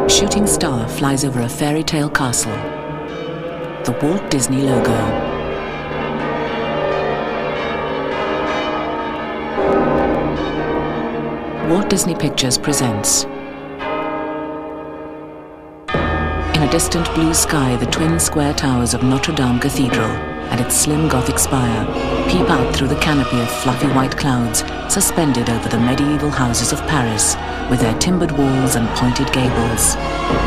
Shooting star flies over a fairy tale castle. The Walt Disney logo. Walt Disney Pictures presents. In a distant blue sky, the twin square towers of Notre Dame Cathedral and its slim Gothic spire peep out through the canopy of fluffy white clouds suspended over the medieval houses of Paris with their timbered walls and pointed gables.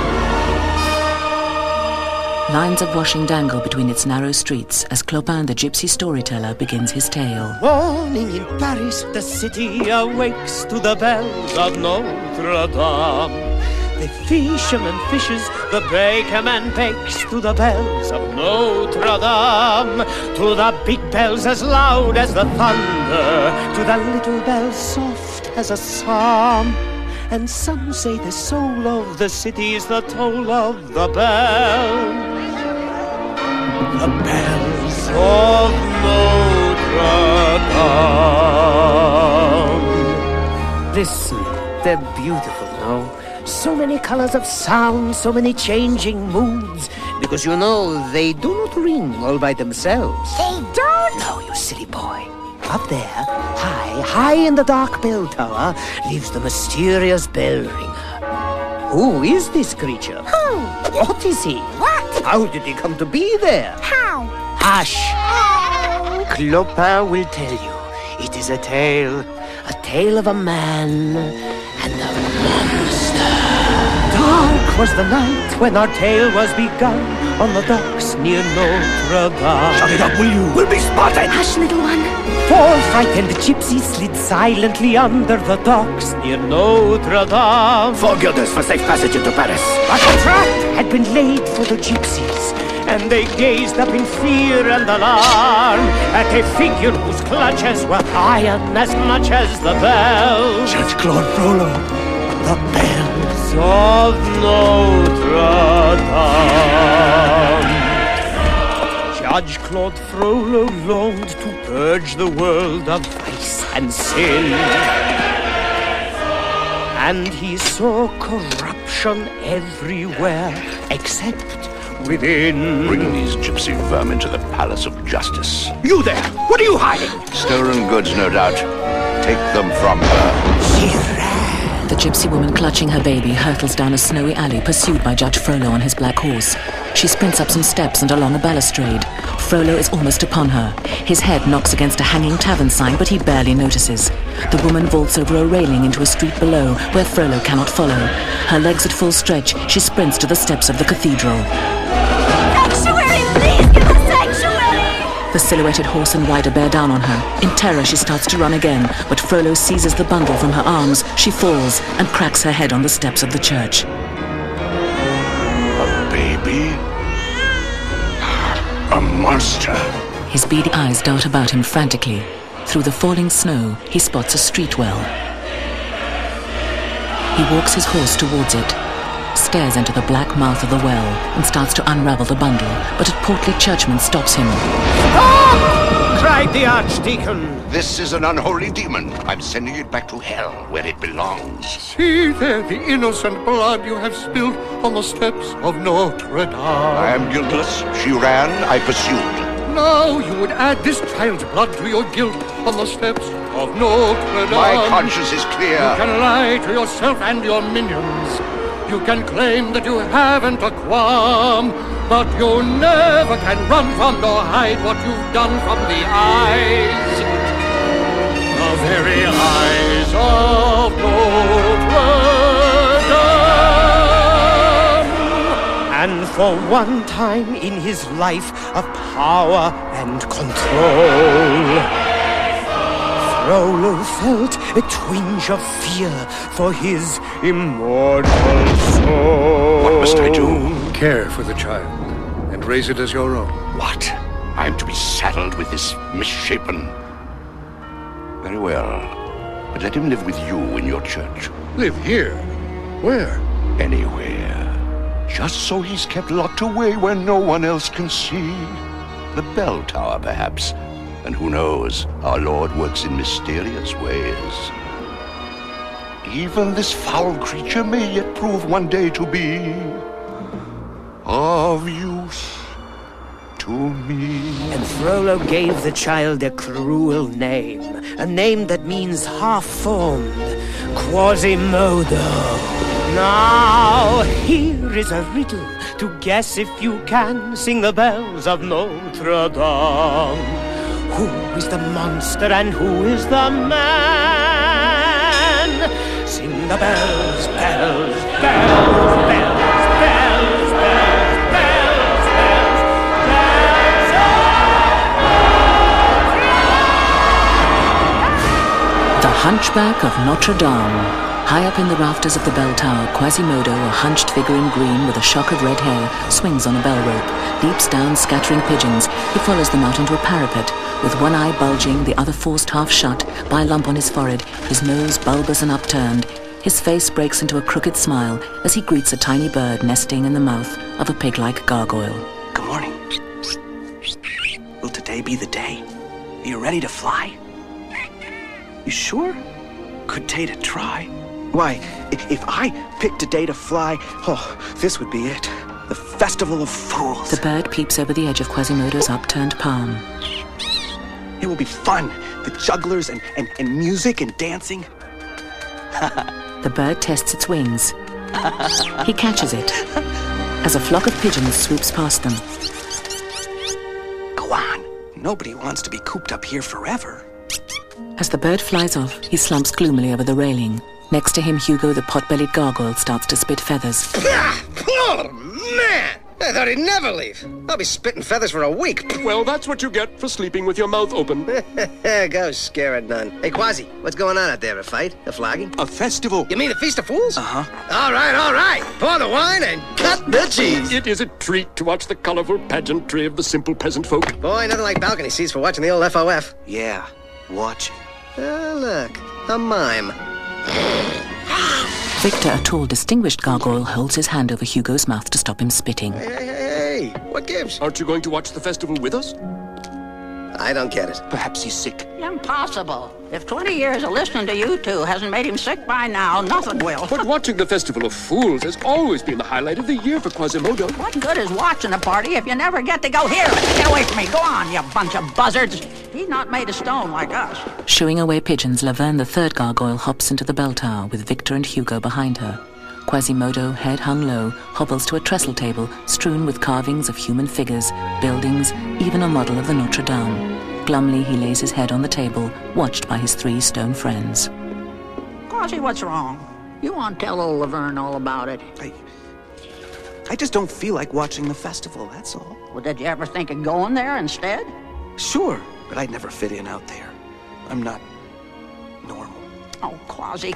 Lines of washing dangle between its narrow streets as Clopin the gypsy storyteller begins his tale. Morning in Paris, the city awakes to the bells of Notre Dame. The fisherman fishes, the bakerman bakes to the bells of Notre Dame. To the big bells as loud as the thunder, to the little bells soft as a psalm. And some say the soul of the city is the toll of the bells. The bells of Notre Dame. Listen, they're beautiful now. So many colors of sound, so many changing moods. Because you know, they do not ring all by themselves. They don't? No, you silly boy. Up there, high in the dark bell tower, lives the mysterious bell ringer. Who is this creature? Who? What is he? What? How did he come to be there? How? Hush! Oh. Clopin will tell you. It is a tale of a man and a monster. Dark was the night when our tale was begun on the docks near Notre Dame. Shut it up, will you? We'll be spotted! Hush, little one. 4 frightened gypsies slid silently under the docks near Notre Dame. Forgive us for safe passage into Paris. But a trap had been laid for the gypsies, and they gazed up in fear and alarm at a figure whose clutches were iron as much as the bells. Judge Claude Frollo. The bells of Notre Dame. Judge Claude Frollo longed to purge the world of vice and sin. And he saw corruption everywhere except within. Bring these gypsy vermin to the Palace of Justice. You there! What are you hiding? Stolen goods, no doubt. Take them from her. She ran. The gypsy woman clutching her baby hurtles down a snowy alley pursued by Judge Frollo on his black horse. She sprints up some steps and along a balustrade. Frollo is almost upon her. His head knocks against a hanging tavern sign, but he barely notices. The woman vaults over a railing into a street below, where Frollo cannot follow. Her legs at full stretch, she sprints to the steps of the cathedral. Sanctuary! Please give us sanctuary! The silhouetted horse and rider bear down on her. In terror, she starts to run again, but Frollo seizes the bundle from her arms. She falls and cracks her head on the steps of the church. A baby? A monster. His beady eyes dart about him frantically. Through the falling snow, he spots a street well. He walks his horse towards it, stares into the black mouth of the well, and starts to unravel the bundle, but a portly churchman stops him. Stop! Cried the archdeacon. This is an unholy demon. I'm sending it back to hell, where it belongs. See there the innocent blood you have spilled on the steps of Notre Dame. I am guiltless. She ran, I pursued. Now you would add this child's blood to your guilt on the steps of Notre Dame. My conscience is clear. You can lie to yourself and your minions. You can claim that you haven't a qualm, but you never can run from nor hide what you've done from the eyes. The very eyes of Notre Dame. And for one time in his life of power and control, Frollo felt a twinge of fear for his immortal soul. What must I do? Care for the child and raise it as your own. What? I'm to be saddled with this misshapen... Very well. But let him live with you in your church. Live here? Where? Anywhere. Just so he's kept locked away where no one else can see. The bell tower, perhaps. And who knows, our Lord works in mysterious ways. Even this foul creature may yet prove one day to be of use to me. And Frollo gave the child a cruel name, a name that means half-formed, Quasimodo. Now, here is a riddle to guess if you can. Sing the bells of Notre Dame. Who is the monster and who is the man? Sing the bells, bells, bells, bells, bells, bells, bells, bells, bells of The Hunchback of Notre Dame. High up in the rafters of the bell tower, Quasimodo, a hunched figure in green with a shock of red hair, swings on a bell rope, leaps down scattering pigeons. He follows them out into a parapet, with one eye bulging, the other forced half shut, by a lump on his forehead, his nose bulbous and upturned. His face breaks into a crooked smile as he greets a tiny bird nesting in the mouth of a pig-like gargoyle. Good morning. Will today be the day? Are you ready to fly? You sure? Good day to try. Why, if I picked a day to fly, this would be it. The Festival of Fools. The bird peeps over the edge of Quasimodo's upturned palm. It will be fun. The jugglers and music and dancing. The bird tests its wings. He catches it as a flock of pigeons swoops past them. Go on. Nobody wants to be cooped up here forever. As the bird flies off, he slumps gloomily over the railing. Next to him, Hugo the pot-bellied gargoyle starts to spit feathers. Oh, man! I thought he'd never leave. I'll be spitting feathers for a week. Well, that's what you get for sleeping with your mouth open. Go scare a nun. Hey, Quasi, what's going on out there? A fight? A flogging? A festival. You mean the Feast of Fools? Uh-huh. All right. Pour the wine and cut the cheese. It is a treat to watch the colorful pageantry of the simple peasant folk. Boy, nothing like balcony seats for watching the old FOF. Yeah, watch it. Oh, look. A mime. Victor, a tall, distinguished gargoyle, holds his hand over Hugo's mouth to stop him spitting. Hey, what gives? Aren't you going to watch the festival with us? I don't get it. Perhaps he's sick. Impossible. If 20 years of listening to you two hasn't made him sick by now, nothing will. But watching the Festival of Fools has always been the highlight of the year for Quasimodo. What good is watching a party if you never get to go here? Get away from me. Go on, you bunch of buzzards. He's not made of stone like us. Shooing away pigeons, Laverne, the third gargoyle, hops into the bell tower with Victor and Hugo behind her. Quasimodo, head hung low, hobbles to a trestle table strewn with carvings of human figures, buildings, even a model of the Notre Dame. Glumly, he lays his head on the table, watched by his 3 stone friends. Quasi, what's wrong? You want to tell old Laverne all about it. I just don't feel like watching the festival, that's all. Well, did you ever think of going there instead? Sure, but I'd never fit in out there. I'm not normal. Oh, Quasi.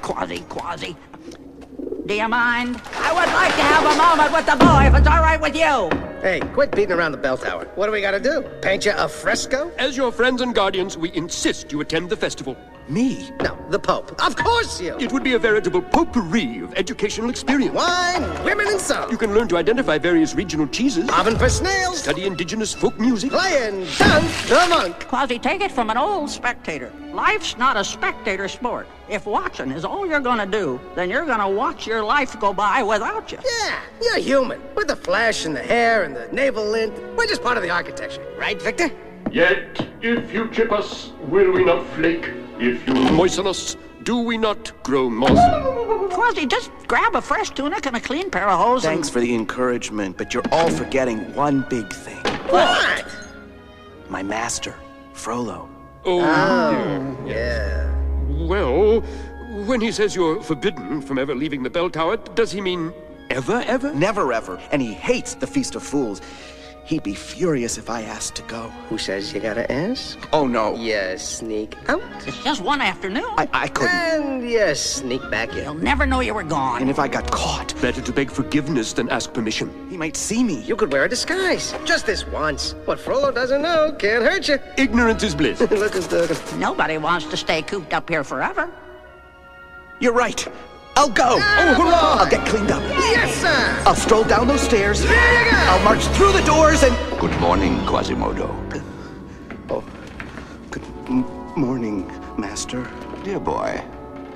Do you mind? I would like to have a moment with the boy, if it's all right with you. Hey, quit beating around the bell tower. What do we gotta do? Paint you a fresco? As your friends and guardians, we insist you attend the festival. Me? No, the Pope. Of course you! It would be a veritable potpourri of educational experience. Wine, women, and song. You can learn to identify various regional cheeses, Oven for snails. study indigenous folk music, Play and dance the monk. Quasi, take it from an old spectator. Life's not a spectator sport. If watching is all you're gonna do, then you're gonna watch your life go by without you. Yeah, you're human. With the flesh and the hair and the navel lint. We're just part of the architecture. Right, Victor? Yet, if you chip us, will we not flake? If you moisten us, do we not grow moss? Quasi, just grab a fresh tunic and a clean pair of hose. Thanks for the encouragement, but you're all forgetting one big thing. What? My master, Frollo. Oh, Yeah. well, when he says you're forbidden from ever leaving the bell tower, does he mean ever? Never ever. And he hates the Feast of Fools. He'd be furious if I asked to go. Who says you gotta ask? Oh, no. You sneak out. It's just one afternoon. I couldn't. And you sneak back You'll in. never know you were gone. And if I got caught, Better to beg forgiveness than ask permission. he might see me. You could wear a disguise. Just this once. What Frollo doesn't know can't hurt you. Ignorance is bliss. Look who's talking. Nobody wants to stay cooped up here forever. You're right. I'll go. Oh, hurrah! I'll get cleaned up. Yes, sir! I'll stroll down those stairs. There you go! I'll march through the doors and... Good morning, Quasimodo. Good morning, Master. Dear boy,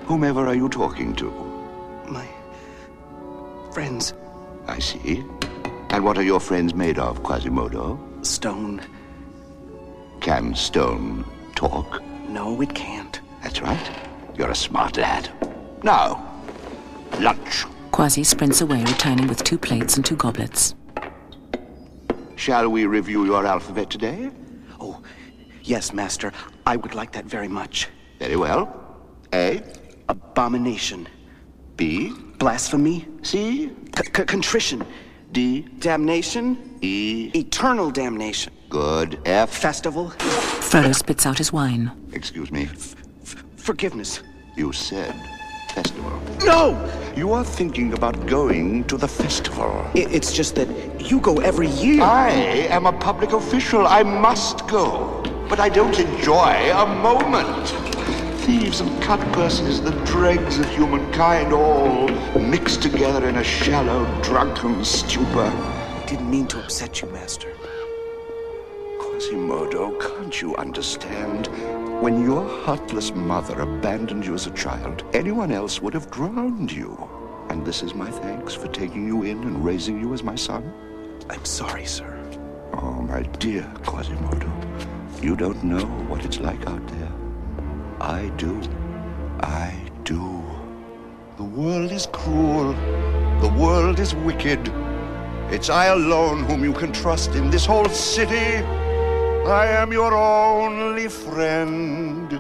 Whomever are you talking to? My friends. I see. And what are your friends made of, Quasimodo? Stone. Can stone talk? No, it can't. That's right. You're a smart lad. Now, lunch. Quasi sprints away, returning with 2 plates and 2 goblets. Shall we review your alphabet today? Oh, yes, Master. I would like that very much. Very well. A. Abomination. B. Blasphemy. C. Contrition. D. Damnation. E. Eternal damnation. Good. F. Festival. Frodo spits out his wine. Excuse me. Forgiveness. You said festival. No! You are thinking about going to the festival. It's just that you go every year. I am a public official. I must go. But I don't enjoy a moment. Thieves and cutpurses, the dregs of humankind, all mixed together in a shallow, drunken stupor. I didn't mean to upset you, Master. Quasimodo, can't you understand? When your heartless mother abandoned you as a child, anyone else would have drowned you. And this is my thanks for taking you in and raising you as my son? I'm sorry, sir. Oh, my dear Quasimodo, you don't know what it's like out there. I do. I do. The world is cruel. The world is wicked. It's I alone whom you can trust in this whole city. I am your only friend.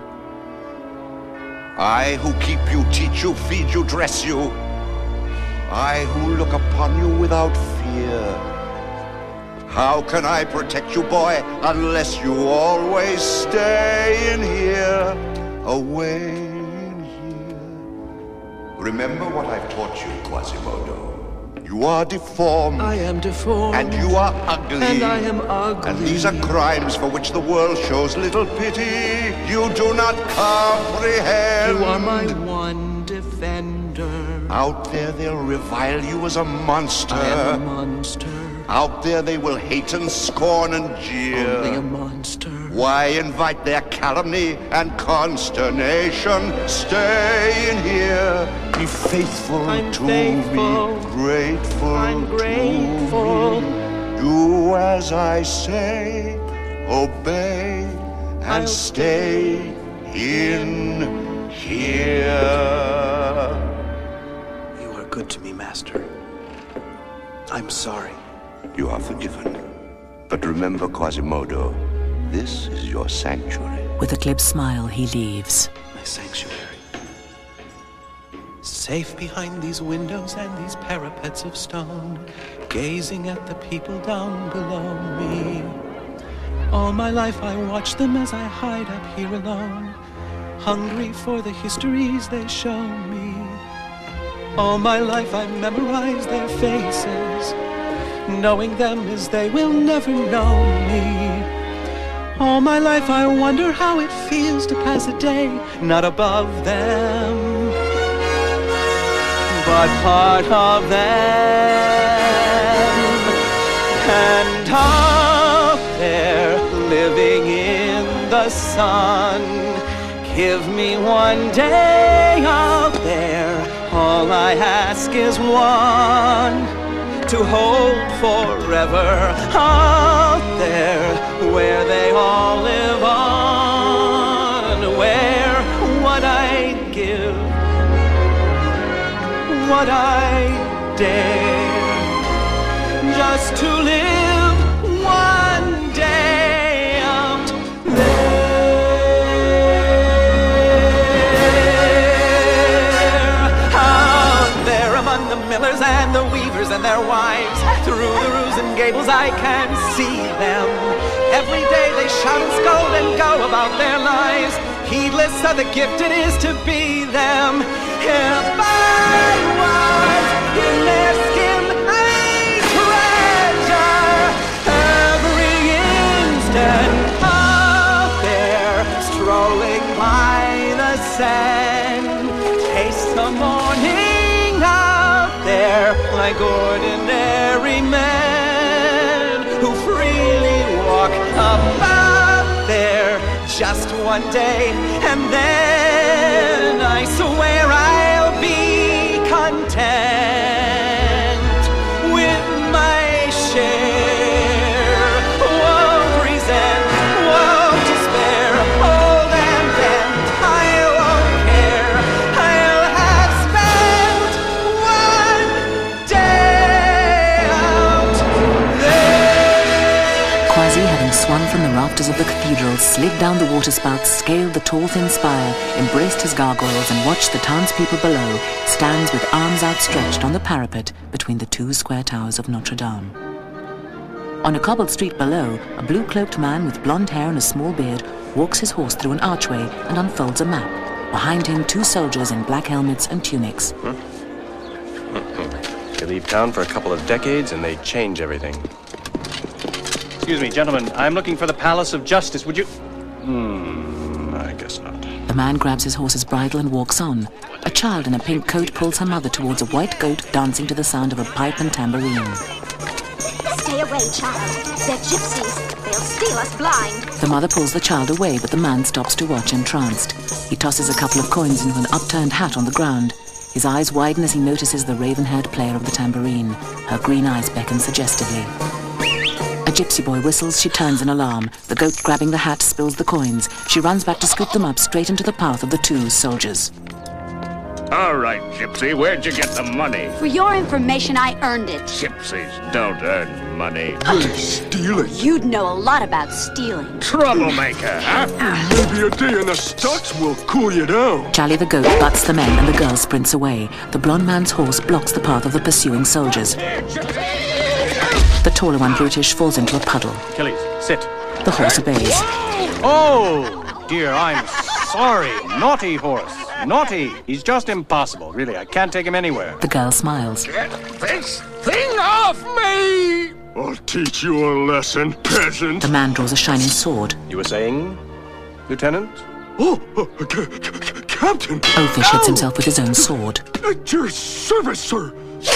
I who keep you, teach you, feed you, dress you. I who look upon you without fear. How can I protect you, boy, unless you always stay in here, away in here? Remember what I've taught you, Quasimodo. You are deformed. I am deformed. And you are ugly. And I am ugly. And these are crimes for which the world shows little pity. You do not comprehend. You are my one defender. Out there they'll revile you as a monster. I am a monster. Out there they will hate and scorn and jeer. Only a monster. Why invite their calumny and consternation? Stay in here. Be faithful I'm to faithful. me. Grateful I'm grateful. to me. Do as I say. Obey and I'll stay in here. You are good to me, Master. I'm sorry. You are forgiven. But remember, Quasimodo, this is your sanctuary. With a glib smile, he leaves. My sanctuary. Safe behind these windows and these parapets of stone, gazing at the people down below me. All my life I watch them as I hide up here alone, hungry for the histories they show me. All my life I memorize their faces, knowing them as they will never know me. All my life I wonder how it feels to pass a day not above them, but part of them. And up there, living in the sun, give me one day out there. All I ask is one, to hold forever out there, where they all live on, where what I'd give, what I dare, just to live one day out there among the millers and the weavers and their wives. Through the roofs and gables I can see them. Every day they shout and scold and go about their lives, heedless of the gift it is to be them. If I was in their skin, I'd treasure every instant out there, strolling by the sand. Taste the morning out there, like ordinary men who freely walk about there. Just one day, and then I swear rafters of the cathedral, slid down the waterspouts, scaled the tall thin spire, embraced his gargoyles, and watched the townspeople below, stands with arms outstretched on the parapet between the two square towers of Notre Dame. On a cobbled street below, a blue-cloaked man with blonde hair and a small beard walks his horse through an archway and unfolds a map. Behind him, two soldiers in black helmets and tunics. They leave town for a couple of decades and they change everything. Excuse me, gentlemen. I'm looking for the Palace of Justice. Would you... I guess not. The man grabs his horse's bridle and walks on. A child in a pink coat pulls her mother towards a white goat dancing to the sound of a pipe and tambourine. Stay away, child. They're gypsies. They'll steal us blind. The mother pulls the child away, but the man stops to watch entranced. He tosses a couple of coins into an upturned hat on the ground. His eyes widen as he notices the raven-haired player of the tambourine. Her green eyes beckon suggestively. A gypsy boy whistles. She turns in alarm. The goat, grabbing the hat, spills the coins. She runs back to scoop them up straight into the path of the two soldiers. All right, Gypsy, where'd you get the money? For your information, I earned it. Gypsies don't earn money. Steal it. You'd know a lot about stealing. Troublemaker, huh? Maybe a day in the stocks will cool you down. Charlie the goat butts the men and the girl sprints away. The blonde man's horse blocks the path of the pursuing soldiers. The taller one, brutish, falls into a puddle. Achilles, sit. The horse obeys. Oh, dear, I'm sorry. Naughty horse. Naughty. He's just impossible. Really, I can't take him anywhere. The girl smiles. Get this thing off me! I'll teach you a lesson, peasant. The man draws a shining sword. You were saying, Lieutenant? Oh, Captain. Oafish hits himself with his own sword. At your service, sir.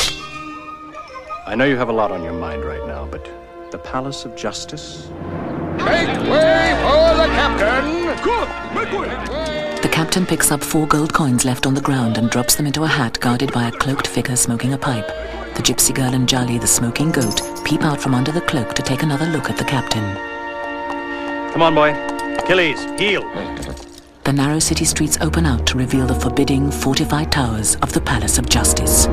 I know you have a lot on your mind right now, but the Palace of Justice? Make way for the captain! Good, make way! The captain picks up 4 gold coins left on the ground and drops them into a hat guarded by a cloaked figure smoking a pipe. The gypsy girl and Jolly, the smoking goat, peep out from under the cloak to take another look at the captain. Come on, boy. Achilles, heel. The narrow city streets open out to reveal the forbidding, fortified towers of the Palace of Justice.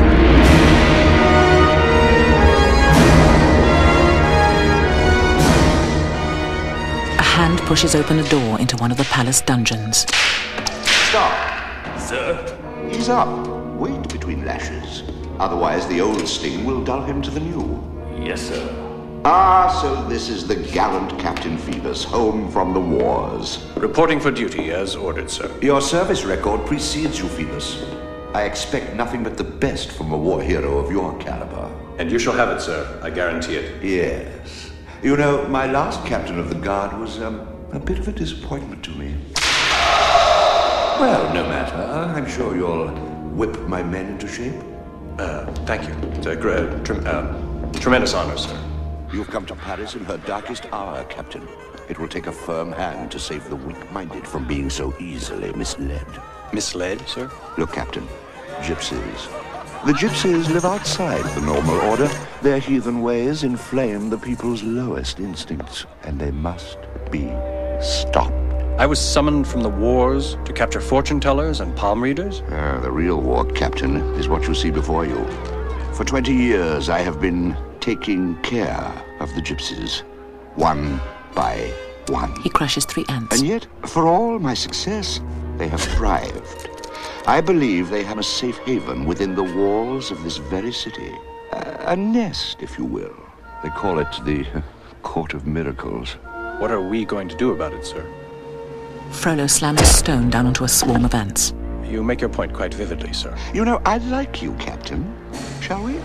A hand pushes open a door into one of the palace dungeons. Stop. Sir? Ease up. Wait between lashes. Otherwise, the old sting will dull him to the new. Yes, sir. Ah, so this is the gallant Captain Phoebus, home from the wars. Reporting for duty, as ordered, sir. Your service record precedes you, Phoebus. I expect nothing but the best from a war hero of your caliber. And you shall have it, sir. I guarantee it. Yes. You know, my last captain of the guard was, a bit of a disappointment to me. Well, no matter. I'm sure you'll whip my men into shape. Thank you. It's a tremendous honor, sir. You've come to Paris in her darkest hour, Captain. It will take a firm hand to save the weak-minded from being so easily misled. Misled, sir? Look, Captain, gypsies. The gypsies live outside the normal order. Their heathen ways inflame the people's lowest instincts, and they must be stopped. I was summoned from the wars to capture fortune-tellers and palm readers? The real war, Captain, is what you see before you. For 20 years, I have been taking care of the gypsies, one by one. He crushes 3 ants. And yet, for all my success, they have thrived. I believe they have a safe haven within the walls of this very city. A nest, if you will. They call it the Court of Miracles. What are we going to do about it, sir? Frollo slams a stone down onto a swarm of ants. You make your point quite vividly, sir. You know, I like you, Captain. Shall we?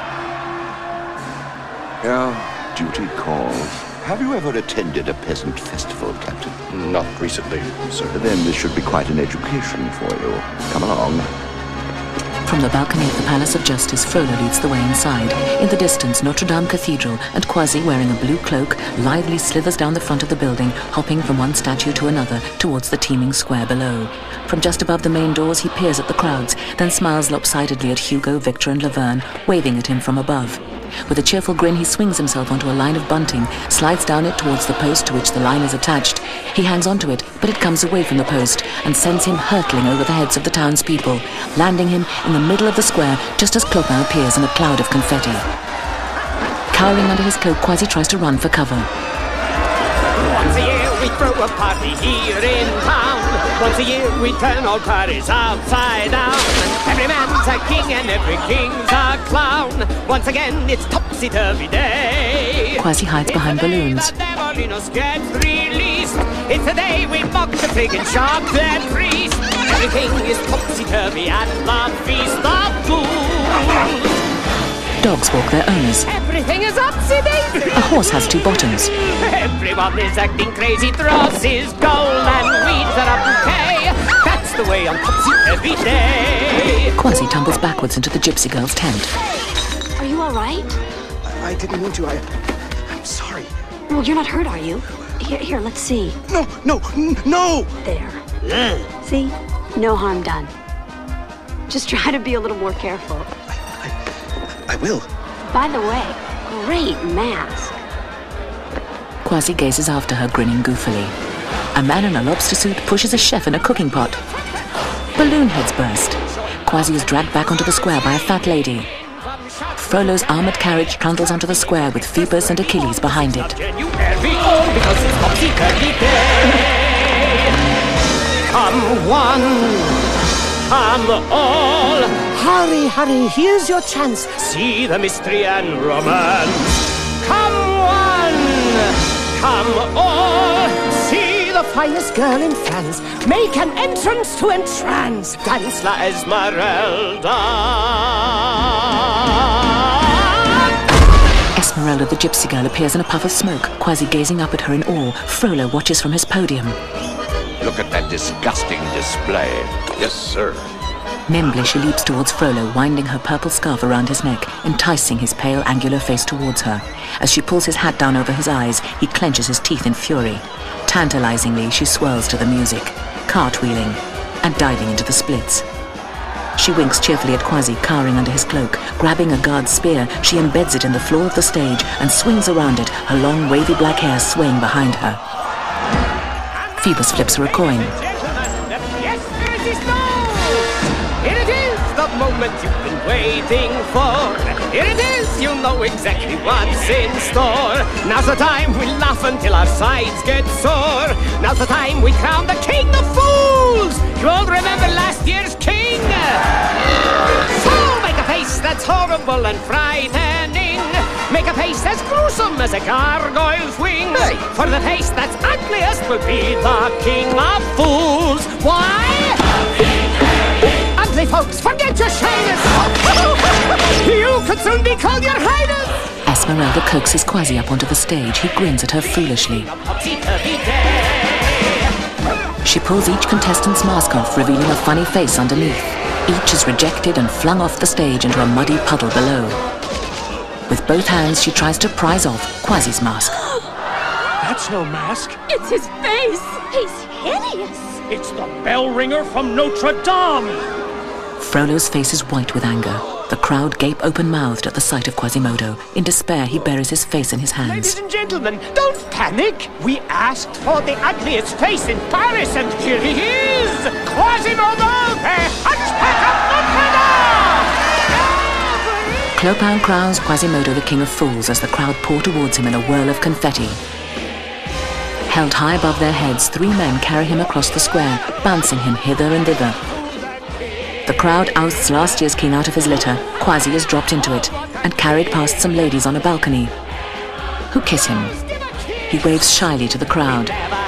Yeah, duty calls. Have you ever attended a peasant festival, Captain? Not recently, sir. Then this should be quite an education for you. Come along. From the balcony of the Palace of Justice, Frollo leads the way inside. In the distance, Notre Dame Cathedral, and Quasi, wearing a blue cloak, lithely slithers down the front of the building, hopping from one statue to another towards the teeming square below. From just above the main doors, he peers at the crowds, then smiles lopsidedly at Hugo, Victor, and Laverne, waving at him from above. With a cheerful grin, he swings himself onto a line of bunting, slides down it towards the post to which the line is attached. He hangs onto it, but it comes away from the post and sends him hurtling over the heads of the townspeople, landing him in the middle of the square just as Clopin appears in a cloud of confetti. Cowering under his cloak, Quasi tries to run for cover. Once a year we throw a party here in town. Once a year we turn all Paris upside down. Every man's a king and every king's a clown. Once again it's topsy-turvy day. Kwasi hides behind balloons. The Devilinos get released. It's the day we mock the friggin' sharp dead priest. Everything is topsy-turvy at the feast of fools. Dogs walk their owners. Everything is upsy-daisy. A horse has two bottoms. Everyone is acting crazy. Dross is gold and weeds are up okay. That's the way on topsy-turvy day. Kwasi tumbles backwards into the gypsy girl's tent. Are you all right? I didn't mean to. I'm sorry. Well, you're not hurt, are you? Here, let's see. No! There. See? No harm done. Just try to be a little more careful. I will. By the way, great mask. Kwasi gazes after her, grinning goofily. A man in a lobster suit pushes a chef in a cooking pot. Balloon heads burst. Kwasi is dragged back onto the square by a fat lady. Frollo's armored carriage trundles onto the square with Phoebus and Achilles behind it. Come one, come all. Hurry, hurry, here's your chance. See the mystery and romance. Come one, come all. See the finest girl in France. Make an entrance to entrance. Dance La Esmeralda. Esmeralda, the gypsy girl, appears in a puff of smoke. Kwasi gazing up at her in awe. Frollo watches from his podium. Look at that disgusting display. Yes, sir. Nimbly, she leaps towards Frollo, winding her purple scarf around his neck, enticing his pale, angular face towards her. As she pulls his hat down over his eyes, he clenches his teeth in fury. Tantalizingly, she swirls to the music, cartwheeling and diving into the splits. She winks cheerfully at Kwasi, cowering under his cloak. Grabbing a guard's spear, she embeds it in the floor of the stage and swings around it, her long, wavy black hair swaying behind her. Phoebus flips her a coin. Yes, there is no. Here it is, the moment you've been waiting for. Here it is, you know exactly what's in store. Now's the time we laugh until our sides get sore. Now's the time we crown the king of fools. You all remember last year's king? So make a face that's horrible and frightening. Make a face as gruesome as a gargoyle's wings. Hey. For the face that's ugliest will be the king of fools. Why? Ugly folks, forget your shyness. You could soon be called your highness. Esmeralda coaxes Kwasi up onto the stage. He grins at her foolishly. She pulls each contestant's mask off, revealing a funny face underneath. Each is rejected and flung off the stage into a muddy puddle below. With both hands, she tries to prise off Kwasi's mask. That's no mask. It's his face. He's hideous. It's the bell ringer from Notre Dame. Frollo's face is white with anger. The crowd gape open-mouthed at the sight of Quasimodo. In despair, he buries his face in his hands. Ladies and gentlemen, don't panic. We asked for the ugliest face in Paris, and here he is! Quasimodo, the Hunchback of Notre Dame! Clopin crowns Quasimodo the King of Fools as the crowd pour towards him in a whirl of confetti. Held high above their heads, 3 men carry him across the square, bouncing him hither and thither. The crowd ousts last year's king out of his litter. Kwasi is dropped into it and carried past some ladies on a balcony, who kiss him. He waves shyly to the crowd.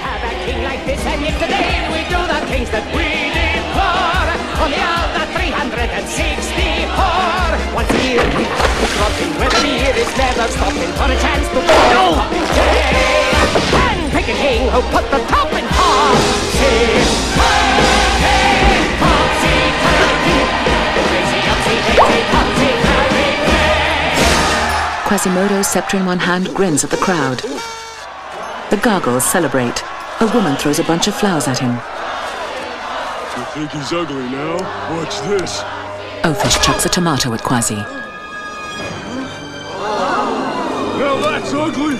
Once a year we crossing where the beer is never stopping for a chance to and pick a king who put the top in Quasimodo, scepter in one hand, grins at the crowd. The gargoyles celebrate. A woman throws a bunch of flowers at him. You think he's ugly now? Watch this. Oafish chucks a tomato at Kwasi. Now that's ugly!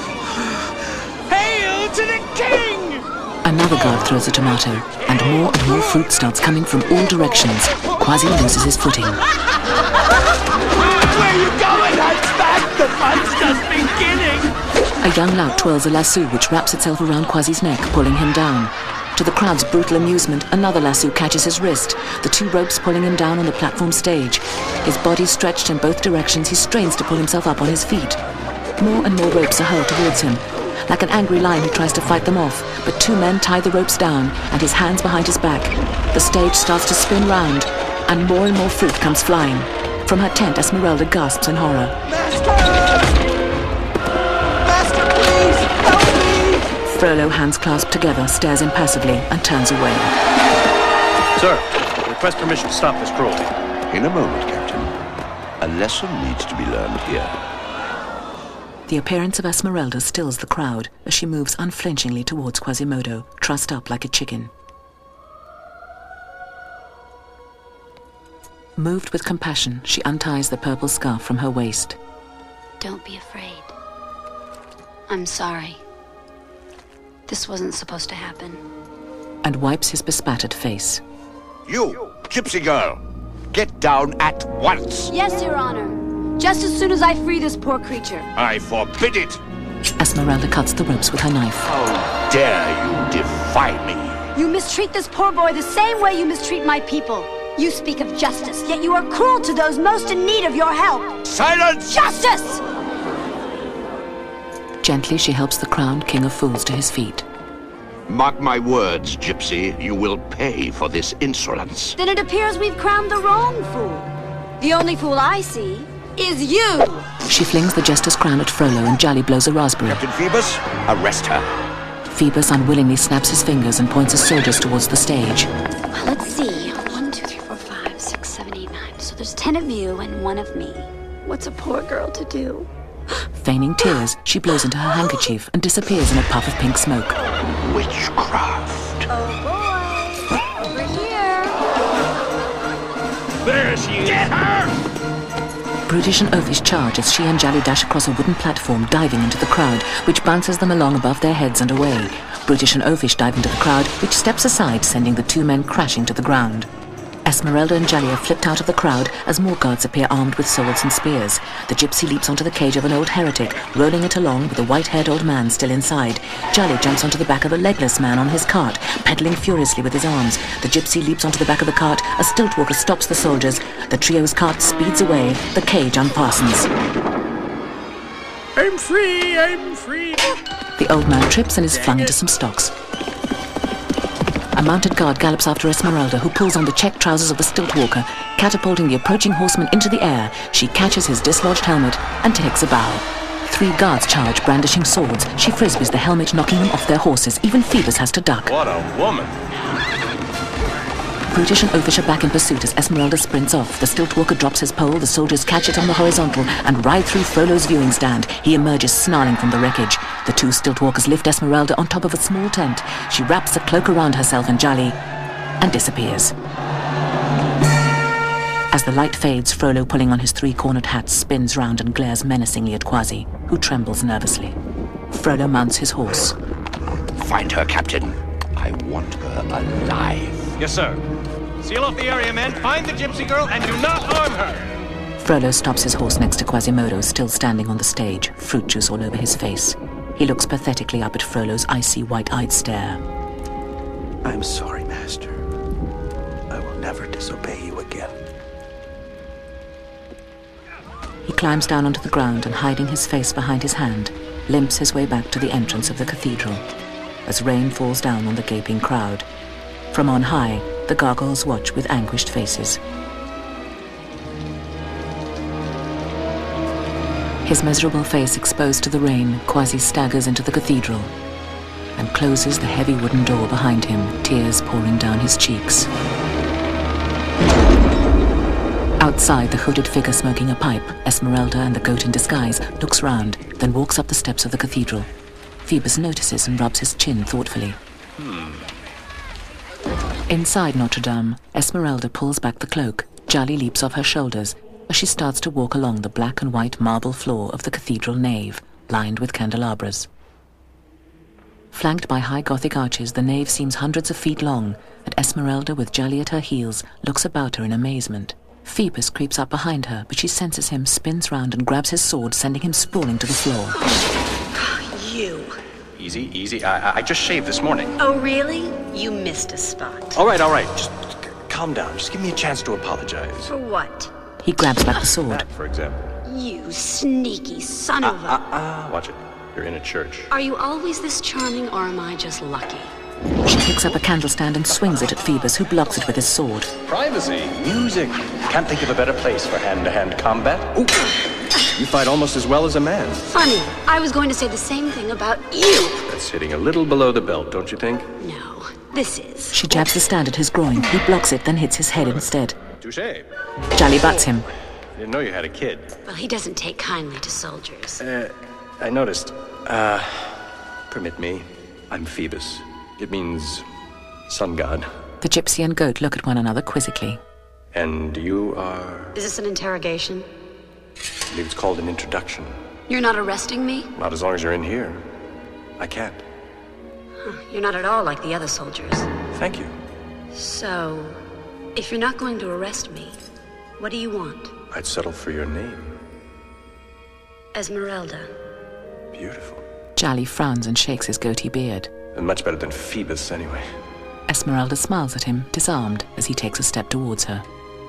Hail to the king! Another guard throws a tomato, and more fruit starts coming from all directions. Kwasi loses his footing. Where are you going, Hunchback? The fun's just beginning! A young lout twirls a lasso which wraps itself around Quasi's neck, pulling him down. To the crowd's brutal amusement, another lasso catches his wrist, the two ropes pulling him down on the platform stage. His body stretched in both directions, he strains to pull himself up on his feet. More and more ropes are hurled towards him. Like an angry lion, he tries to fight them off, but two men tie the ropes down and his hands behind his back. The stage starts to spin round, and more fruit comes flying. From her tent, Esmeralda gasps in horror. Master, please, help me! Frollo, hands clasped together, stares impassively and turns away. Sir, request permission to stop this cruelty. In a moment, Captain. A lesson needs to be learned here. The appearance of Esmeralda stills the crowd as she moves unflinchingly towards Quasimodo, trussed up like a chicken. Moved with compassion, she unties the purple scarf from her waist. Don't be afraid. I'm sorry. This wasn't supposed to happen. And wipes his bespattered face. You, gypsy girl, get down at once. Yes, Your Honor. Just as soon as I free this poor creature. I forbid it. Esmeralda cuts the ropes with her knife. How dare you defy me? You mistreat this poor boy the same way you mistreat my people. You speak of justice, yet you are cruel to those most in need of your help. Silence! Justice! Gently, she helps the crowned King of Fools to his feet. Mark my words, Gypsy. You will pay for this insolence. Then it appears we've crowned the wrong fool. The only fool I see is you! She flings the jester's crown at Frollo and Jolly blows a raspberry. Captain Phoebus, arrest her. Phoebus unwillingly snaps his fingers and points his soldiers towards the stage. Let's see. 1, 2, 3, 4, 5, 6, 7, 8, 9. So there's 10 of you and 1 of me. What's a poor girl to do? Feigning tears, she blows into her handkerchief and disappears in a puff of pink smoke. Witchcraft. Oh boy! Over here! There she is! Get her! Brutish and oafish charge as she and Jolly dash across a wooden platform, diving into the crowd, which bounces them along above their heads and away. Brutish and oafish dive into the crowd, which steps aside, sending the two men crashing to the ground. Esmeralda and Jolly are flipped out of the crowd as more guards appear armed with swords and spears. The gypsy leaps onto the cage of an old heretic, rolling it along with a white-haired old man still inside. Jolly jumps onto the back of a legless man on his cart, pedaling furiously with his arms. The gypsy leaps onto the back of the cart. A stilt walker stops the soldiers. The trio's cart speeds away. The cage unfastens. I'm free! I'm free! The old man trips and is flung into some stocks. A mounted guard gallops after Esmeralda, who pulls on the checked trousers of the stilt walker, catapulting the approaching horseman into the air. She catches his dislodged helmet and takes a bow. 3 guards charge, brandishing swords. She frisbees the helmet, knocking them off their horses. Even Phoebus has to duck. What a woman! Brutish and oafish are back in pursuit as Esmeralda sprints off. The stilt walker drops his pole, the soldiers catch it on the horizontal and ride through Frollo's viewing stand. He emerges snarling from the wreckage. The 2 stilt walkers lift Esmeralda on top of a small tent. She wraps a cloak around herself and Jolly and disappears. As the light fades, Frollo, pulling on his 3-cornered hat, spins round and glares menacingly at Quasi, who trembles nervously. Frollo mounts his horse. Find her, Captain. I want her alive. Yes, sir. Seal off the area, men. Find the gypsy girl and do not harm her. Frollo stops his horse next to Quasimodo, still standing on the stage, fruit juice all over his face. He looks pathetically up at Frollo's icy, white-eyed stare. I'm sorry, Master. I will never disobey you again. He climbs down onto the ground and, hiding his face behind his hand, limps his way back to the entrance of the cathedral. As rain falls down on the gaping crowd, from on high, the gargoyles watch with anguished faces. His miserable face exposed to the rain, Quasi staggers into the cathedral and closes the heavy wooden door behind him, tears pouring down his cheeks. Outside, the hooded figure smoking a pipe, Esmeralda and the goat in disguise, looks round, then walks up the steps of the cathedral. Phoebus notices and rubs his chin thoughtfully. Inside Notre Dame, Esmeralda pulls back the cloak. Jolly leaps off her shoulders as she starts to walk along the black and white marble floor of the cathedral nave, lined with candelabras. Flanked by high Gothic arches, the nave seems hundreds of feet long, and Esmeralda, with Jolly at her heels, looks about her in amazement. Phoebus creeps up behind her, but she senses him, spins round and grabs his sword, sending him sprawling to the floor. easy. I just shaved this morning. Oh, really? You missed a spot. All right. Just calm down. Just give me a chance to apologize. For what? He grabs back the sword. That, for example. You sneaky son of a... Watch it. You're in a church. Are you always this charming, or am I just lucky? She picks up a candlestand and swings it at Phoebus, who blocks it with his sword. Privacy, music. Can't think of a better place for hand-to-hand combat. Ooh. You fight almost as well as a man. Funny. I was going to say the same thing about you. That's hitting a little below the belt, don't you think? No, this is. She jabs the stand at his groin. He blocks it, then hits his head instead. Touché. Jolly butts him. Didn't know you had a kid. Well, he doesn't take kindly to soldiers. I noticed. Permit me. I'm Phoebus. It means sun god. The gypsy and goat look at one another quizzically. And you are? Is this an interrogation? I believe it's called an introduction. You're not arresting me? Not as long as you're in here. I can't. You're not at all like the other soldiers. Thank you. So, if you're not going to arrest me, what do you want? I'd settle for your name. Esmeralda. Beautiful. Jolly frowns and shakes his goatee beard. And much better than Phoebus, anyway. Esmeralda smiles at him, disarmed, as he takes a step towards her.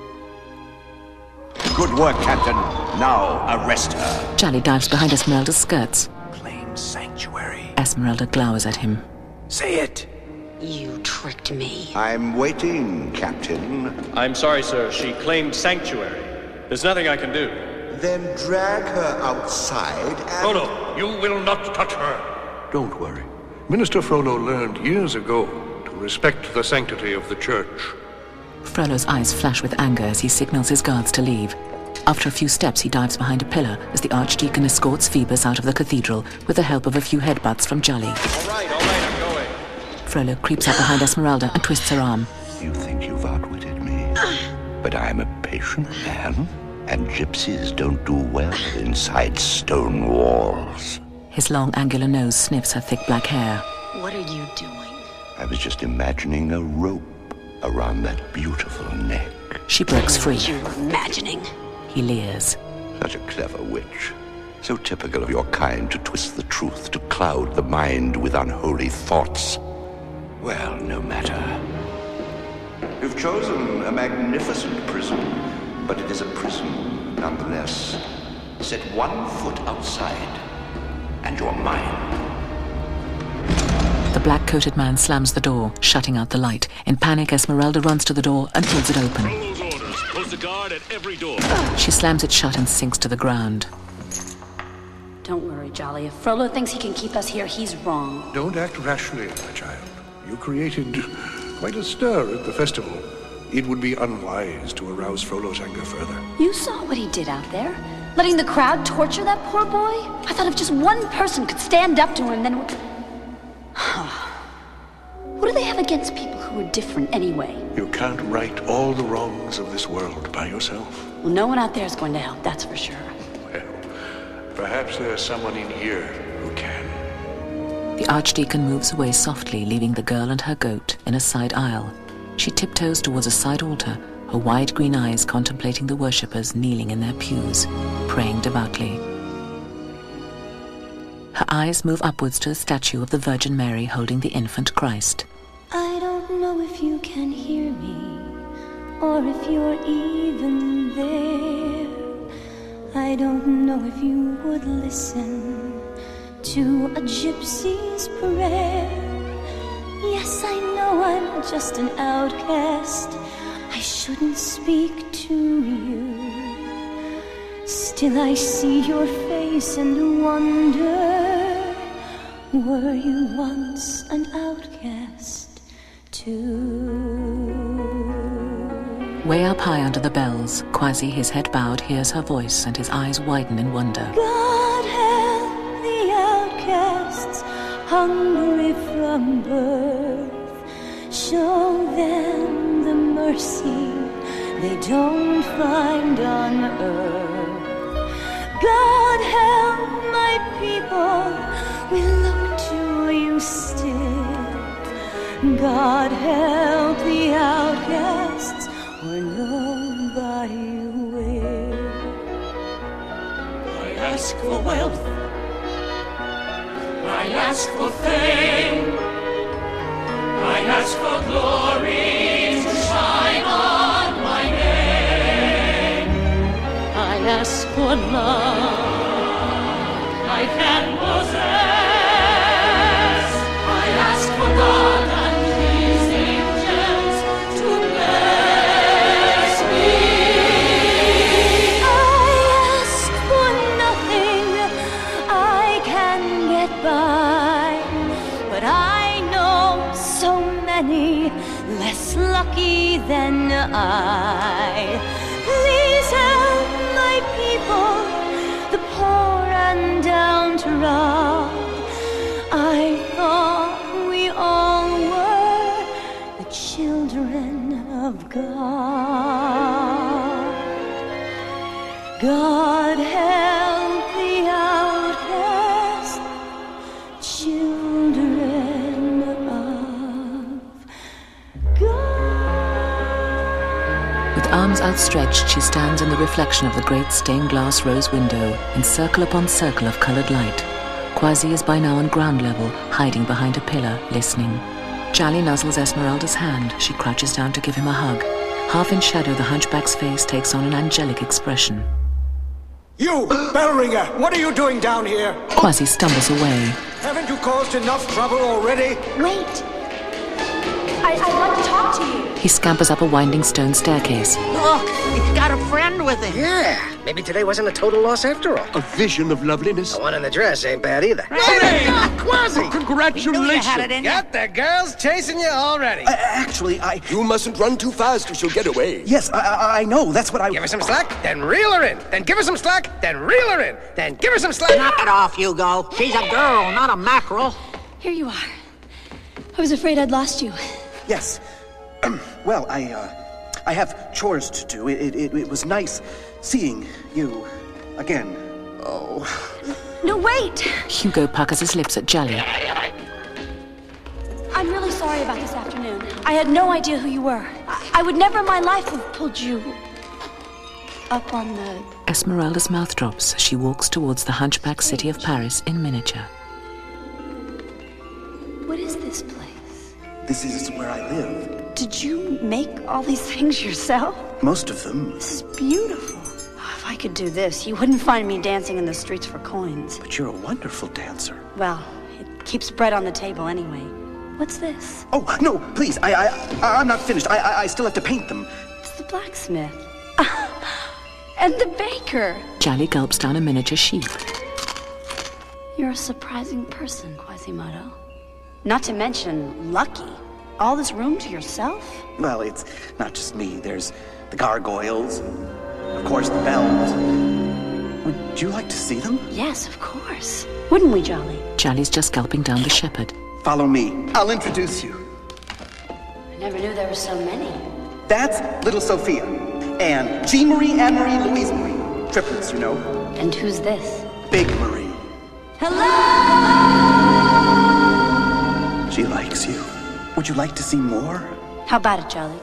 Good work, Captain. Now arrest her. Jolly dives behind Esmeralda's skirts. Claim sanctuary. Esmeralda glowers at him. Say it. You tricked me. I'm waiting, Captain. I'm sorry, sir. She claimed sanctuary. There's nothing I can do. Then drag her outside and... Frollo, you will not touch her. Don't worry. Minister Frollo learned years ago to respect the sanctity of the church. Frollo's eyes flash with anger as he signals his guards to leave. After a few steps, he dives behind a pillar as the Archdeacon escorts Phoebus out of the cathedral with the help of a few headbutts from Jolly. All right, I'm going. Frollo creeps up behind Esmeralda and twists her arm. You think you've outwitted me, but I'm a patient man, and gypsies don't do well inside stone walls. His long, angular nose sniffs her thick black hair. What are you doing? I was just imagining a rope around that beautiful neck. She breaks free. You're imagining. He leers. Such a clever witch. So typical of your kind to twist the truth, to cloud the mind with unholy thoughts. Well, no matter. You've chosen a magnificent prison, but it is a prison nonetheless. Set 1 foot outside, and you're mine. The black-coated man slams the door, shutting out the light. In panic, Esmeralda runs to the door and pulls it open. Frollo's orders. Post a guard at every door. She slams it shut and sinks to the ground. Don't worry, Jolly. If Frollo thinks he can keep us here, he's wrong. Don't act rashly, my child. You created quite a stir at the festival. It would be unwise to arouse Frollo's anger further. You saw what he did out there. Letting the crowd torture that poor boy? I thought if just one person could stand up to him, then... What do they have against people who are different anyway? You can't right all the wrongs of this world by yourself. Well, no one out there is going to help, that's for sure. Well, perhaps there's someone in here who can. The Archdeacon moves away softly, leaving the girl and her goat in a side aisle. She tiptoes towards a side altar, her wide green eyes contemplating the worshippers kneeling in their pews, praying devoutly. Her eyes move upwards to the statue of the Virgin Mary holding the infant Christ. I don't know if you can hear me, or if you're even there. I don't know if you would listen to a gypsy's prayer. Yes, I know I'm just an outcast. I shouldn't speak to you. Still I see your face and wonder, were you once an outcast too? Way up high under the bells, Kwasi, his head bowed, hears her voice and his eyes widen in wonder. God help the outcasts, hungry from birth. Show them the mercy they don't find on earth. God help my people, we look to you still. God help the outcasts, or nobody will. I ask for wealth, I I ask for fame. I ask for glory to shine on my name. I ask for love I can possess. I ask for God and His angels to bless me. I ask for nothing, I can get by, but I know so many less lucky than I. Please help my people, the poor and down-to-rot. I thought we all were the children of God. God help the outcast, children of With arms outstretched, she stands in the reflection of the great stained glass rose window in circle upon circle of coloured light. Kwasi is by now on ground level, hiding behind a pillar, listening. Jali nuzzles Esmeralda's hand. She crouches down to give him a hug. Half in shadow, the hunchback's face takes on an angelic expression. You, bell ringer, what are you doing down here? Kwasi stumbles away. Haven't you caused enough trouble already? Wait. I'd like to talk to you. He scampers up a winding stone staircase. Look, he's got a friend with him. Yeah, maybe today wasn't a total loss after all. A vision of loveliness. The one in the dress ain't bad either. Hey, Kwasi! Congratulations! Got the girls chasing you already. Actually, You mustn't run too fast or she'll get away. Yes, I know. That's what I... Give her some slack, then reel her in. Then give her some slack, then reel her in. Then give her some slack. Knock it off, Hugo. She's a girl, not a mackerel. Here you are. I was afraid I'd lost you. Yes. Well, I have chores to do. It was nice seeing you again. Oh. No, wait! Hugo puckers his lips at Jali. I'm really sorry about this afternoon. I had no idea who you were. I would never in my life have pulled you up on the... Esmeralda's mouth drops as she walks towards the hunchback city of Paris in miniature. What is this place? This is where I live. Did you make all these things yourself? Most of them. This is beautiful. If I could do this, you wouldn't find me dancing in the streets for coins. But you're a wonderful dancer. Well, it keeps bread on the table anyway. What's this? Oh, no, please. I'm not finished. I still have to paint them. It's the blacksmith. And the baker. Jali gulps down a miniature sheep. You're a surprising person, Quasimodo. Not to mention lucky. All this room to yourself? Well, it's not just me. There's the gargoyles, and of course the bells. Would you like to see them? Yes, of course. Wouldn't we, Jolly? Jali's just gulping down the shepherd. Follow me. I'll introduce you. I never knew there were so many. That's little Sophia. And Jean-Marie, Anne-Marie, Louise-Marie. Triplets, you know. And who's this? Big Marie. Hello! She likes you. Would you like to see more? How about it, Jolly?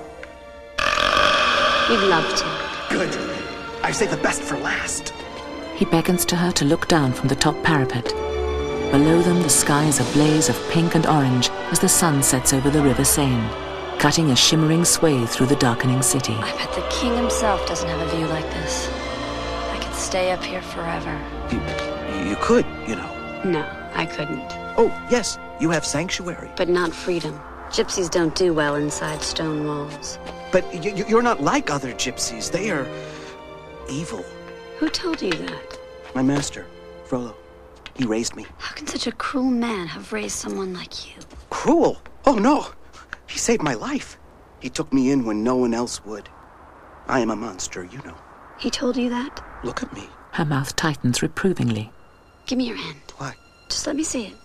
We'd love to. Good. I say the best for last. He beckons to her to look down from the top parapet. Below them, the sky is a blaze of pink and orange as the sun sets over the River Seine, cutting a shimmering swathe through the darkening city. I bet the king himself doesn't have a view like this. I could stay up here forever. You could, you know. No, I couldn't. Oh, yes, you have sanctuary. But not freedom. Gypsies don't do well inside stone walls. But you're not like other gypsies. They are evil. Who told you that? My master, Frollo. He raised me. How can such a cruel man have raised someone like you? Cruel? Oh, no. He saved my life. He took me in when no one else would. I am a monster, you know. He told you that? Look at me. Her mouth tightens reprovingly. Give me your hand. Why? Just let me see it.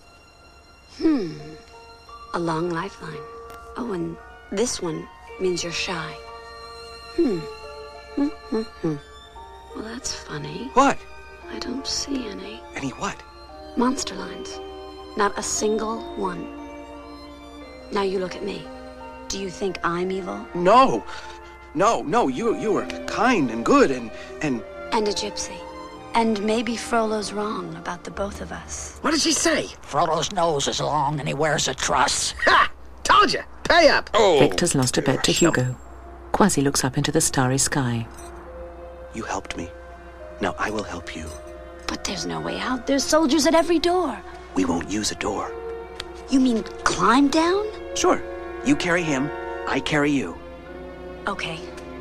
A long lifeline. Oh, and this one means you're shy. Well, that's funny. What? I don't see any. Any what? Monster lines. Not a single one. Now you look at me. Do you think I'm evil? No. No, you were kind and good and... And a gypsy. And maybe Frollo's wrong about the both of us. What did she say? Frollo's nose is long and he wears a truss. Ha! Told you! Pay up! Oh, Victor's lost a bet to Hugo. Kwasi looks up into the starry sky. You helped me. Now I will help you. But there's no way out. There's soldiers at every door. We won't use a door. You mean climb down? Sure. You carry him, I carry you. Okay.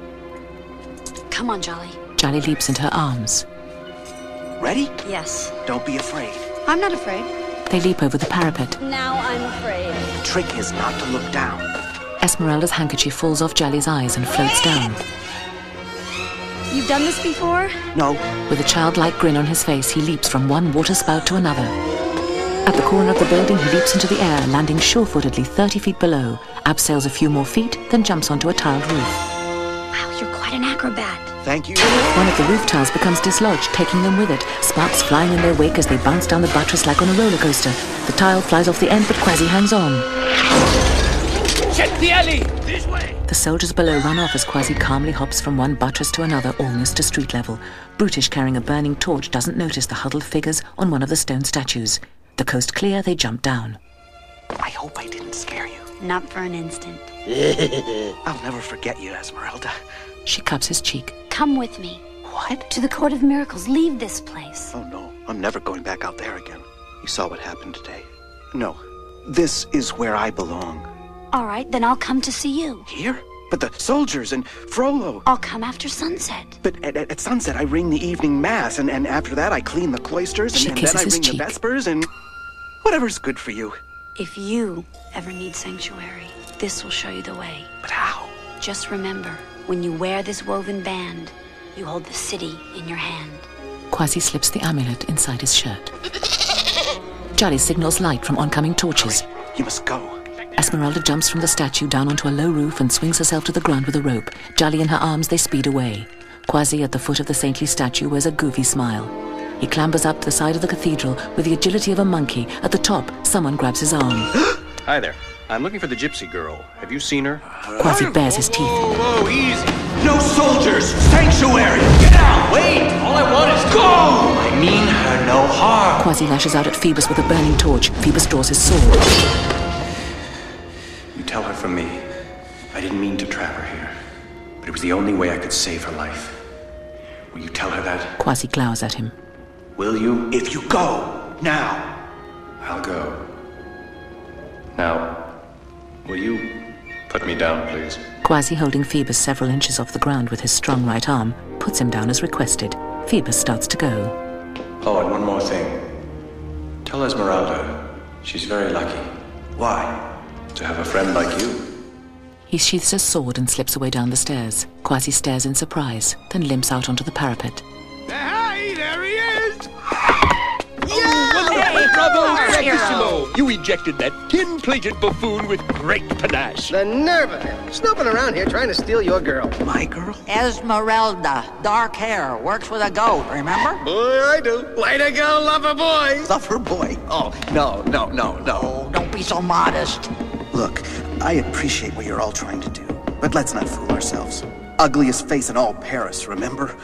Come on, Jolly. Jolly leaps into her arms. Ready? Yes. Don't be afraid. I'm not afraid. They leap over the parapet. Now I'm afraid. The trick is not to look down. Esmeralda's handkerchief falls off Jolly's eyes and floats down. You've done this before? No. With a childlike grin on his face, he leaps from one waterspout to another. At the corner of the building, he leaps into the air, landing sure-footedly 30 feet below, abseils a few more feet, then jumps onto a tiled roof. Wow, you're quite an acrobat. Thank you. One of the roof tiles becomes dislodged, taking them with it, sparks flying in their wake as they bounce down the buttress like on a roller coaster. The tile flies off the end, but Kwasi hangs on. Check the alley! This way! The soldiers below run off as Kwasi calmly hops from one buttress to another, almost to street level. Brutish, carrying a burning torch, doesn't notice the huddled figures on one of the stone statues. The coast clear, they jump down. I hope I didn't scare you. Not for an instant. I'll never forget you, Esmeralda. She cups his cheek. Come with me. What? To the Court of Miracles. Leave this place. Oh, no. I'm never going back out there again. You saw what happened today. No. This is where I belong. All right, then I'll come to see you. Here? But the soldiers and Frollo. I'll come after sunset. But at sunset, I ring the evening mass, and after that, I clean the cloisters, and then I ring the vespers, and whatever's good for you. If you ever need sanctuary, this will show you the way. But how? Just remember, when you wear this woven band, you hold the city in your hand. Kwasi slips the amulet inside his shirt. Jolly signals light from oncoming torches. Hurry. You must go. Esmeralda jumps from the statue down onto a low roof and swings herself to the ground with a rope. Jolly in her arms, they speed away. Kwasi at the foot of the saintly statue wears a goofy smile. He clambers up the side of the cathedral with the agility of a monkey. At the top, someone grabs his arm. Hi there. I'm looking for the gypsy girl. Have you seen her? Kwasi bares his teeth. Whoa, easy. No soldiers! Sanctuary! Get out! Wait! All I want is go! I mean her no harm. Kwasi lashes out at Phoebus with a burning torch. Phoebus draws his sword. You tell her from me. I didn't mean to trap her here, but it was the only way I could save her life. Will you tell her that? Kwasi glowers at him. Will you? If you go, now. I'll go. Now, will you put me down, please? Kwasi, holding Phoebus several inches off the ground with his strong right arm, puts him down as requested. Phoebus starts to go. Oh, and one more thing. Tell Esmeralda she's very lucky. Why? To have a friend like you. He sheaths his sword and slips away down the stairs. Kwasi stares in surprise, then limps out onto the parapet. Hey, there he is! Hey, bravo, Rectissimo! You ejected that tin-plated buffoon with great panache. The nerve of him, snooping around here trying to steal your girl. My girl? Esmeralda, dark hair, works with a goat, remember? Boy, I do. Way to go, lover boy. Lover boy? Oh, no. Oh, don't be so modest. Look, I appreciate what you're all trying to do, but let's not fool ourselves. Ugliest face in all Paris, remember?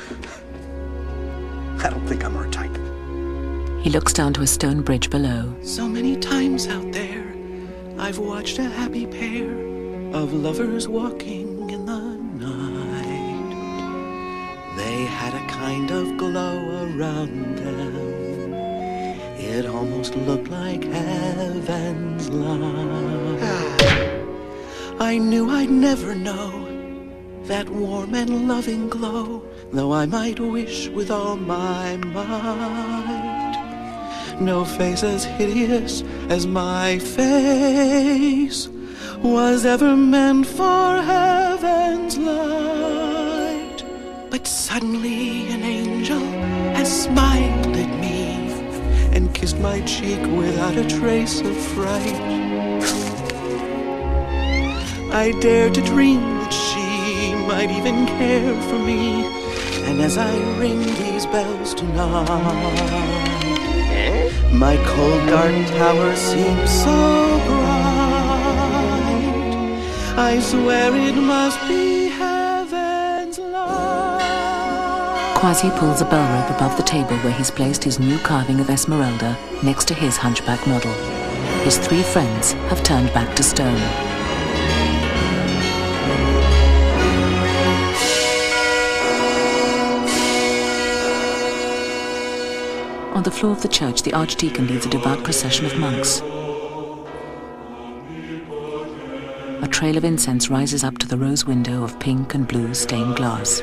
I don't think I'm her type. He looks down to a stone bridge below. So many times out there, I've watched a happy pair of lovers walking in the night. They had a kind of glow around them. It almost looked like heaven's light. I knew I'd never know that warm and loving glow, though I might wish with all my might. No face as hideous as my face was ever meant for heaven's light. But suddenly an angel has smiled at me and kissed my cheek without a trace of fright. I dared to dream that she might even care for me, and as I ring these bells tonight, my cold dark tower seems so bright. I swear it must be heaven's light. Kwasi pulls a bell rope above the table where he's placed his new carving of Esmeralda next to his hunchback model. His three friends have turned back to stone. On the floor of the church, the archdeacon leads a devout procession of monks. A trail of incense rises up to the rose window of pink and blue stained glass.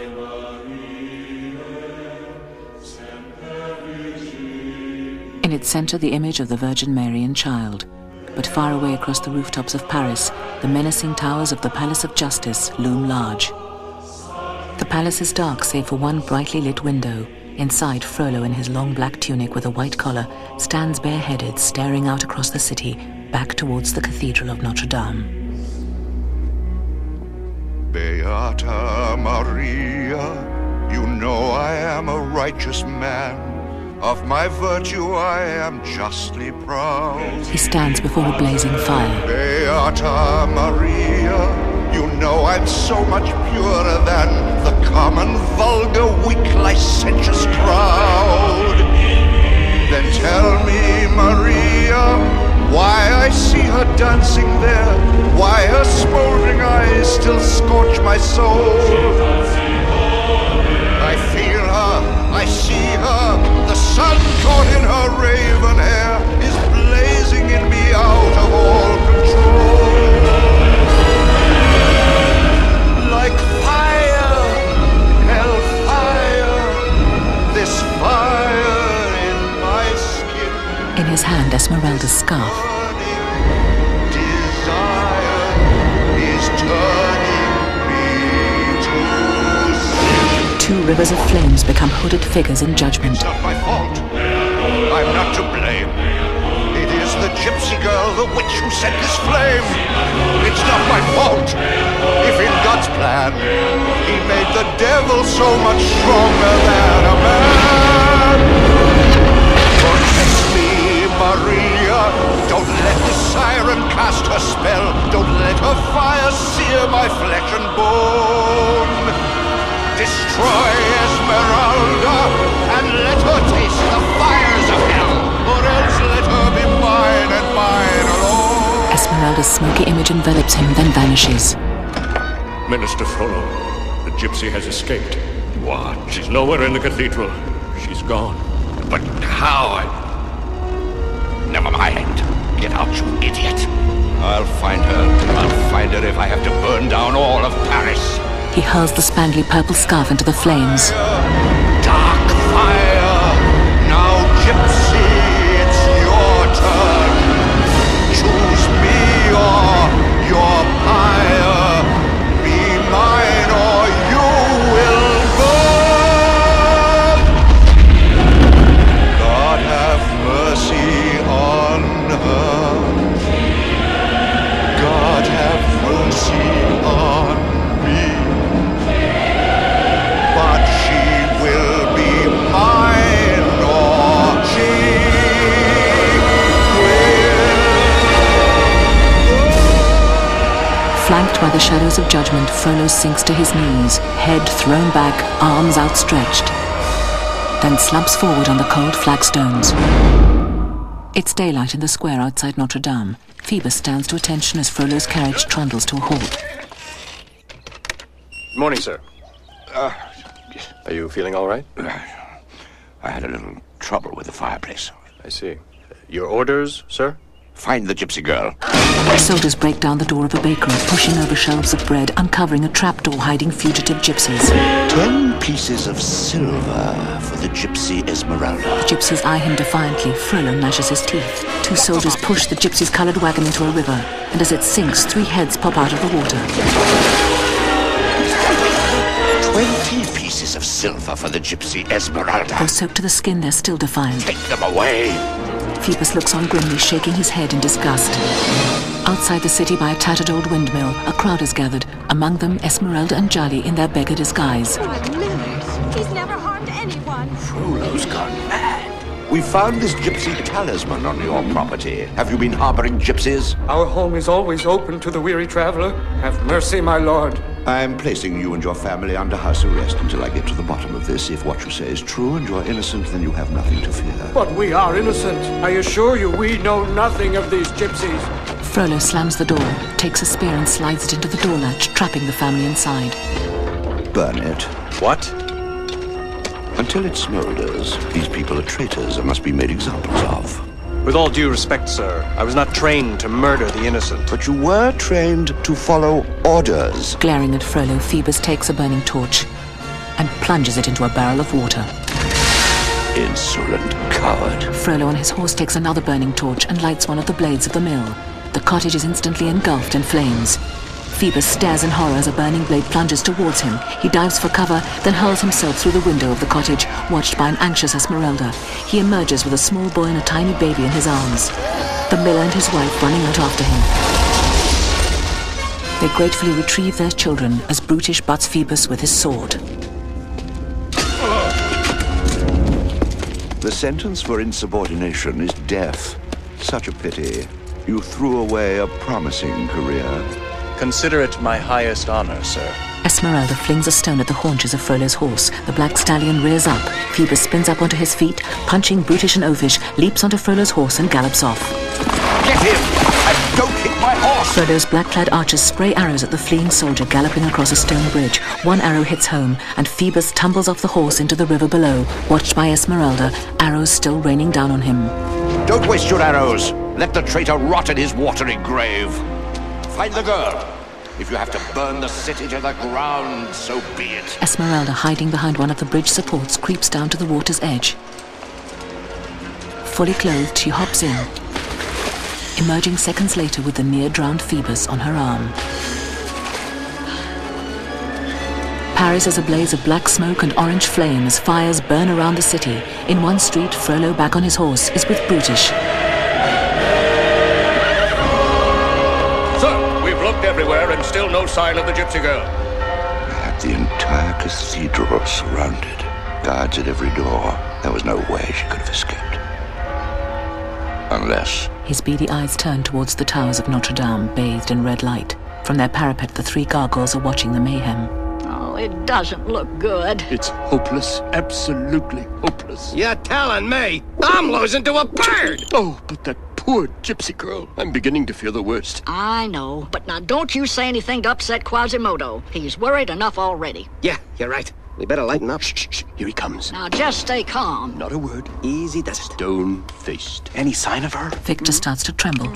In its center, the image of the Virgin Mary and Child. But far away across the rooftops of Paris, the menacing towers of the Palace of Justice loom large. The palace is dark save for one brightly lit window. Inside, Frollo, in his long black tunic with a white collar, stands bareheaded, staring out across the city, back towards the Cathedral of Notre Dame. Beata Maria, you know I am a righteous man. Of my virtue I am justly proud. He stands before a blazing fire. Beata Maria, you know I'm so much purer than the common, vulgar, weak, licentious crowd. Then tell me, Maria, why I see her dancing there, why her smoldering eyes still scorch my soul. I feel her, I see her, the sun caught in her raven hair is blazing in me out of all control. Like fire, hellfire, this fire in my skin. In his hand, Esmeralda's scarf. Desire is turning me to sin. Two rivers of flames become hooded figures in judgment. It's not my fault. I'm not to blame. It is the gypsy girl, the witch who set this flame. It's not my fault. If in God's plan, he made the devil so much stronger than a man. Protect me, Maria. Don't let the siren cast her spell. Don't let her fire sear my flesh and bone. Destroy Esmeralda and let her taste the fires of hell, or else let her be mine and mine alone. Esmeralda's smoky image envelops him, then vanishes. Minister Frollo, the gypsy has escaped. What? She's nowhere in the cathedral. She's gone. But how? Never mind. Get out, you idiot. I'll find her. I'll find her if I have to burn down all of Paris. He hurls the spangly purple scarf into the flames. Dark fire! Now, gypsy, it's your turn. Choose me or your pyre. Be mine or you will burn. God have mercy on her. God have mercy on me. But she will be mine, or she will. Flanked by the shadows of judgment, Frollo sinks to his knees, head thrown back, arms outstretched, then slumps forward on the cold flagstones. It's daylight in the square outside Notre Dame. Phoebus stands to attention as Frollo's carriage trundles to a halt. Morning, sir. Are you feeling all right? I had a little trouble with the fireplace. I see. Your orders, sir? Find the gypsy girl. Soldiers break down the door of a bakery, pushing over shelves of bread, uncovering a trapdoor hiding fugitive gypsies. 10 pieces of silver for the gypsy Esmeralda. The gypsies eye him defiantly. Frollo gnashes his teeth. Two soldiers push the gypsy's colored wagon into a river, and as it sinks, 3 heads pop out of the water. 20 pieces of silver for the gypsy Esmeralda. Though soaked to the skin, they're still defiant. Take them away. Phoebus looks on grimly, shaking his head in disgust. Outside the city by a tattered old windmill, a crowd is gathered, among them Esmeralda and Djali in their beggar disguise. He's never harmed anyone. Frollo's gone mad. We found this gypsy talisman on your property. Have you been harboring gypsies? Our home is always open to the weary traveler. Have mercy, my lord. I'm placing you and your family under house arrest until I get to the bottom of this. If what you say is true and you're innocent, then you have nothing to fear. But we are innocent. I assure you, we know nothing of these gypsies. Frollo slams the door, takes a spear and slides it into the door latch, trapping the family inside. Burn it. What? Until it smolders, these people are traitors and must be made examples of. With all due respect, sir, I was not trained to murder the innocent. But you were trained to follow orders. Glaring at Frollo, Phoebus takes a burning torch and plunges it into a barrel of water. Insolent coward. Frollo on his horse takes another burning torch and lights one of the blades of the mill. The cottage is instantly engulfed in flames. Phoebus stares in horror as a burning blade plunges towards him. He dives for cover, then hurls himself through the window of the cottage, watched by an anxious Esmeralda. He emerges with a small boy and a tiny baby in his arms. The miller and his wife running out after him. They gratefully retrieve their children as Brutish butts Phoebus with his sword. The sentence for insubordination is death. Such a pity. You threw away a promising career. Consider it my highest honor, sir. Esmeralda flings a stone at the haunches of Frollo's horse. The black stallion rears up. Phoebus spins up onto his feet, punching Brutish and Oafish, leaps onto Frollo's horse and gallops off. Get him! And don't kick my horse! Frollo's black-clad archers spray arrows at the fleeing soldier galloping across a stone bridge. One arrow hits home, and Phoebus tumbles off the horse into the river below, watched by Esmeralda, arrows still raining down on him. Don't waste your arrows! Let the traitor rot in his watery grave! Find the girl. If you have to burn the city to the ground, so be it. Esmeralda, hiding behind one of the bridge supports, creeps down to the water's edge. Fully clothed, she hops in, emerging seconds later with the near-drowned Phoebus on her arm. Paris is a blaze of black smoke and orange flame as fires burn around the city. In one street, Frollo, back on his horse, is with Brutish. Everywhere and still no sign of the gypsy girl. I had the entire cathedral surrounded. Guards at every door. There was no way she could have escaped. Unless... His beady eyes turn towards the towers of Notre Dame, bathed in red light. From their parapet, the three gargoyles are watching the mayhem. Oh, it doesn't look good. It's hopeless. Absolutely hopeless. You're telling me? I'm losing to a bird! Oh, but that poor gypsy girl. I'm beginning to feel the worst. I know, but now don't you say anything to upset Quasimodo. He's worried enough already. Yeah, you're right. We better lighten up. Shh. Here he comes. Now just stay calm. Not a word. Easy does it. Stone-faced. Any sign of her? Victor starts to tremble.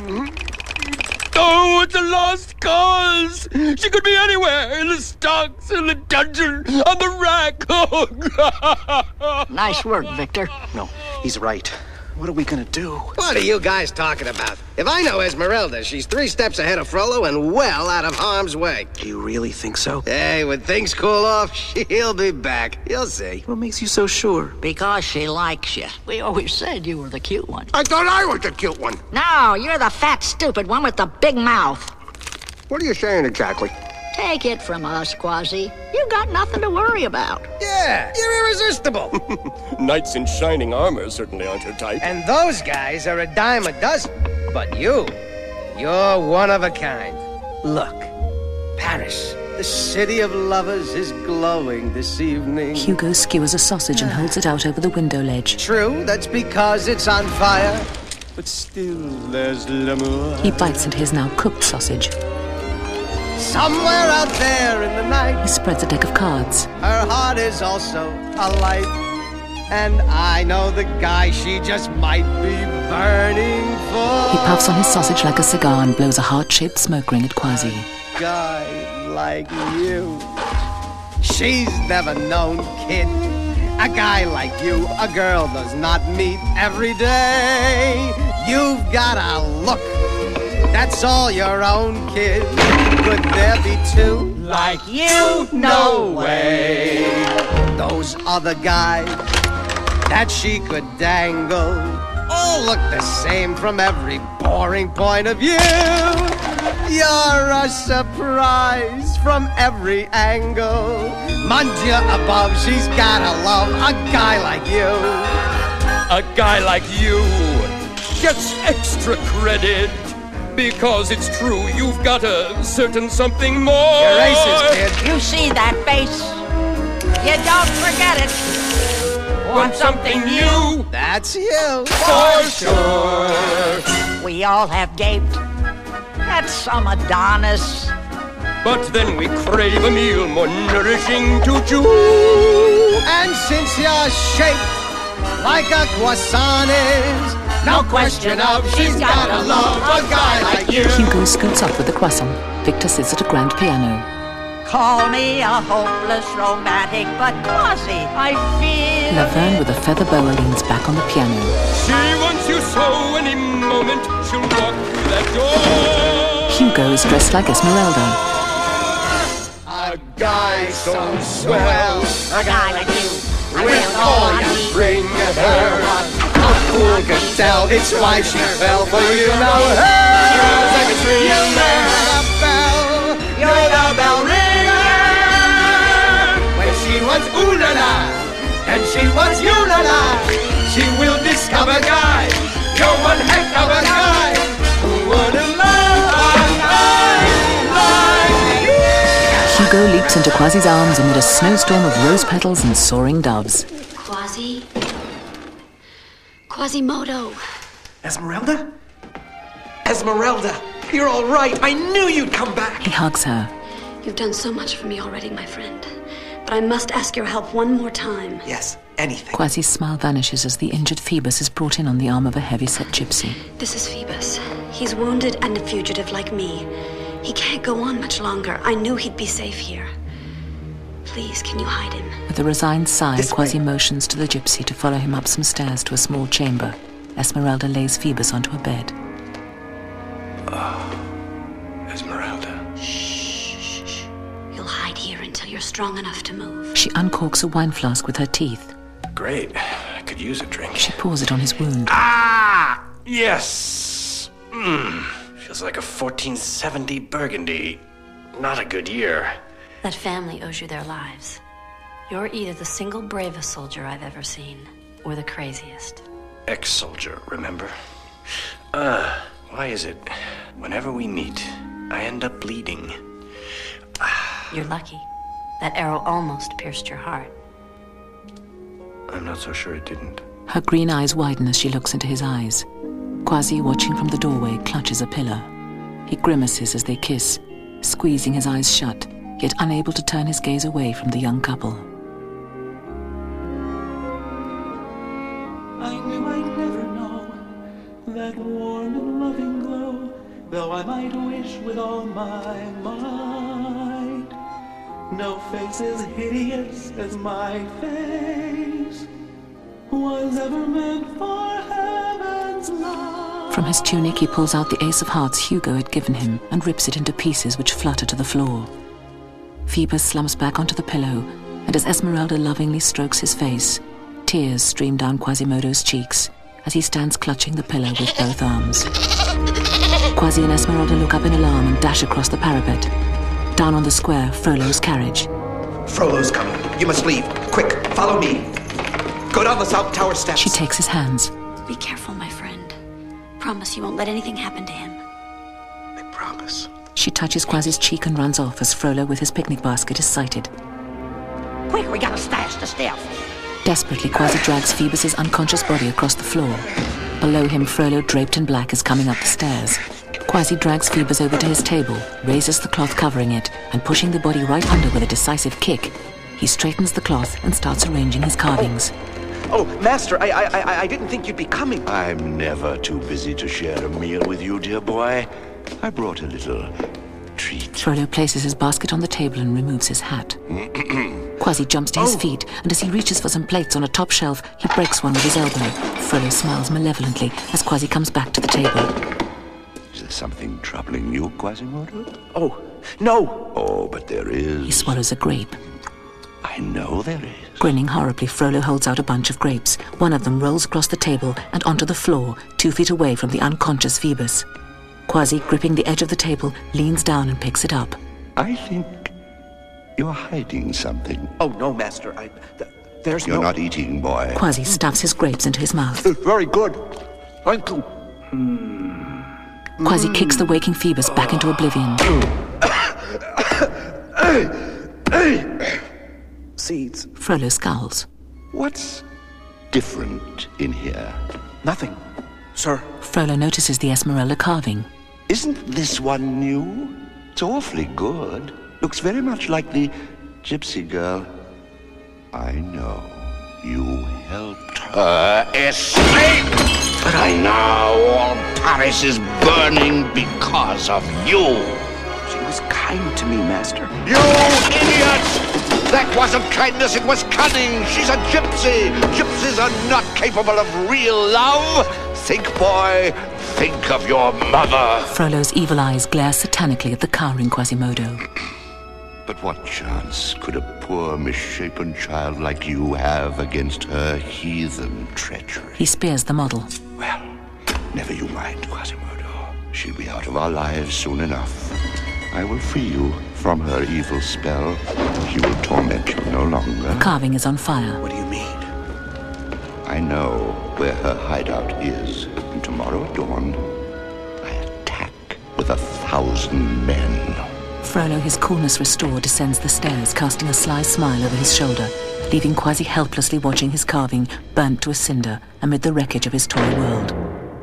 Oh, it's a lost cause! She could be anywhere, in the stocks, in the dungeon, on the rack. Oh, God! Nice work, Victor. No, he's right. What are we gonna do? What are you guys talking about? If I know Esmeralda, she's 3 steps ahead of Frollo and well out of harm's way. Do you really think so? Hey, when things cool off, she'll be back. You'll see. What makes you so sure? Because she likes you. We always said you were the cute one. I thought I was the cute one. No, you're the fat, stupid one with the big mouth. What are you saying exactly? Take it from us, Quasi. You got nothing to worry about. Yeah, you're irresistible. Knights in shining armor certainly aren't your type. And those guys are a dime a dozen. But you're one of a kind. Look, Paris, the city of lovers is glowing this evening. Hugo skewers a sausage and holds it out over the window ledge. True, that's because it's on fire. But still, there's l'amour. He bites into his now cooked sausage. Somewhere out there in the night, he spreads a deck of cards. Her heart is also alight, and I know the guy she just might be burning for. He puffs on his sausage like a cigar and blows a heart-shaped smoke ring at Quasi. A guy like you, she's never known, kid. A guy like you, a girl does not meet every day. You've got a look. That's all your own, kid. Could there be 2 like you? No way. Those other guys that she could dangle all look the same from every boring point of view. You're a surprise from every angle. Mon Dieu above, she's gotta love a guy like you. A guy like you gets extra credit. Because it's true, you've got a certain something more. You're racist, kid. You see that face? You don't forget it. Want something new? That's you. For sure. We all have gaped at some Adonis. But then we crave a meal more nourishing to chew. And since you're shaped like a croissant is, no question of she's gotta love a guy like you. Hugo scoots up with the croissant. Victor sits at a grand piano. Call me a hopeless romantic, but Quasi, I feel. Laverne with a feather boa leans back on the piano. She wants you so any moment she'll walk through that door. Hugo is dressed like Esmeralda. A guy so swell, a guy like you, with all you bring her. A fool could tell it's why she fell for you now. Hey, you're the bell, you're the bell ringer. When she wants ooh la la, and she wants you la la, she will discover guy, you're one heck of a guy. Who wouldn't love a guy like you? Hugo leaps into Quasi's arms amid a snowstorm of rose petals and soaring doves. Quasi? Quasimodo. Esmeralda? Esmeralda, you're all right. I knew you'd come back. He hugs her. You've done so much for me already, my friend. But I must ask your help one more time. Yes, anything. Quasi's smile vanishes as the injured Phoebus is brought in on the arm of a heavy-set gypsy. This is Phoebus. He's wounded and a fugitive like me. He can't go on much longer. I knew he'd be safe here. Please, can you hide him? With a resigned sigh, Quasi motions to the gypsy to follow him up some stairs to a small chamber. Esmeralda lays Phoebus onto a bed. Esmeralda. Shh. You'll hide here until you're strong enough to move. She uncorks a wine flask with her teeth. Great. I could use a drink. She pours it on his wound. Ah! Yes! Feels like a 1470 Burgundy. Not a good year. That family owes you their lives. You're either the single bravest soldier I've ever seen, or the craziest. Ex-soldier, remember? Why is it whenever we meet, I end up bleeding? You're lucky. That arrow almost pierced your heart. I'm not so sure it didn't. Her green eyes widen as she looks into his eyes. Quasi, watching from the doorway, clutches a pillar. He grimaces as they kiss, squeezing his eyes shut, yet unable to turn his gaze away from the young couple. I knew I'd never know that warm and loving glow, though I might wish with all my might. No face as hideous as my face was ever meant for heaven's light. From his tunic he pulls out the ace of hearts Hugo had given him and rips it into pieces which flutter to the floor. Phoebus slumps back onto the pillow, and as Esmeralda lovingly strokes his face, tears stream down Quasimodo's cheeks as he stands clutching the pillow with both arms. Quasi and Esmeralda look up in alarm and dash across the parapet. Down on the square, Frollo's carriage. Frollo's coming. You must leave. Quick, follow me. Go down the south tower steps. She takes his hands. Be careful, my friend. Promise you won't let anything happen to him. I promise. She touches Quasi's cheek and runs off as Frollo with his picnic basket is sighted. Quick, we gotta stash the stuff. Desperately, Quasi drags Phoebus's unconscious body across the floor. Below him, Frollo, draped in black, is coming up the stairs. Quasi drags Phoebus over to his table, raises the cloth covering it, and pushing the body right under with a decisive kick, he straightens the cloth and starts arranging his carvings. Oh, Master, I didn't think you'd be coming. I'm never too busy to share a meal with you, dear boy. I brought a little treat. Frollo places his basket on the table and removes his hat. Quasi jumps to his feet, and as he reaches for some plates on a top shelf, he breaks one with his elbow. Frollo smiles malevolently as Quasi comes back to the table. Is there something troubling you, Quasimodo? Oh, no. Oh, but there is. He swallows a grape. I know there is. Grinning horribly, Frollo holds out a bunch of grapes. One of them rolls across the table and onto the floor, 2 feet away from the unconscious Phoebus. Quasi, gripping the edge of the table, leans down and picks it up. I think you're hiding something. Oh, no, Master. There's You're not eating, boy. Quasi stuffs his grapes into his mouth. Very good. Thank you. Quasi kicks the waking Phoebus back into oblivion. Seeds. Frollo scowls. What's different in here? Nothing, sir. Frollo notices the Esmeralda carving. Isn't this one new? It's awfully good. Looks very much like the gypsy girl. I know. You helped her escape! And now all Paris is burning because of you! She was kind to me, Master. You idiot! That wasn't kindness, it was cunning! She's a gypsy! Gypsies are not capable of real love! Think, boy, think of your mother! Frollo's evil eyes glare satanically at the cowering Quasimodo. But what chance could a poor, misshapen child like you have against her heathen treachery? He spears the model. Well, never you mind, Quasimodo. She'll be out of our lives soon enough. I will free you from her evil spell. She will torment you no longer. The carving is on fire. What do you mean? I know where her hideout is. And tomorrow at dawn, I attack with 1,000 men. Frollo, his coolness restored, descends the stairs, casting a sly smile over his shoulder, leaving Quasi helplessly watching his carving burnt to a cinder amid the wreckage of his toy world.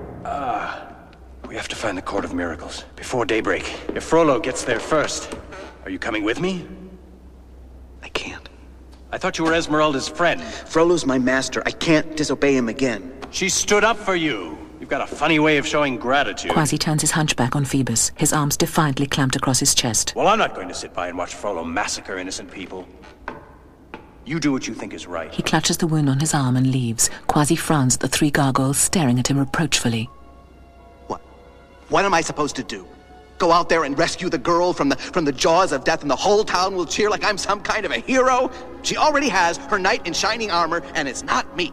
We have to find the Court of Miracles before daybreak. If Frollo gets there first, are you coming with me? I can't. I thought you were Esmeralda's friend. Frollo's my master. I can't disobey him again. She stood up for you. You've got a funny way of showing gratitude. Quasi turns his hunchback on Phoebus, his arms defiantly clamped across his chest. Well, I'm not going to sit by and watch Frollo massacre innocent people. You do what you think is right. He clutches the wound on his arm and leaves. Quasi frowns at the three gargoyles, staring at him reproachfully. What am I supposed to do? Go out there and rescue the girl from the jaws of death and the whole town will cheer like I'm some kind of a hero? She already has her knight in shining armor, and it's not me.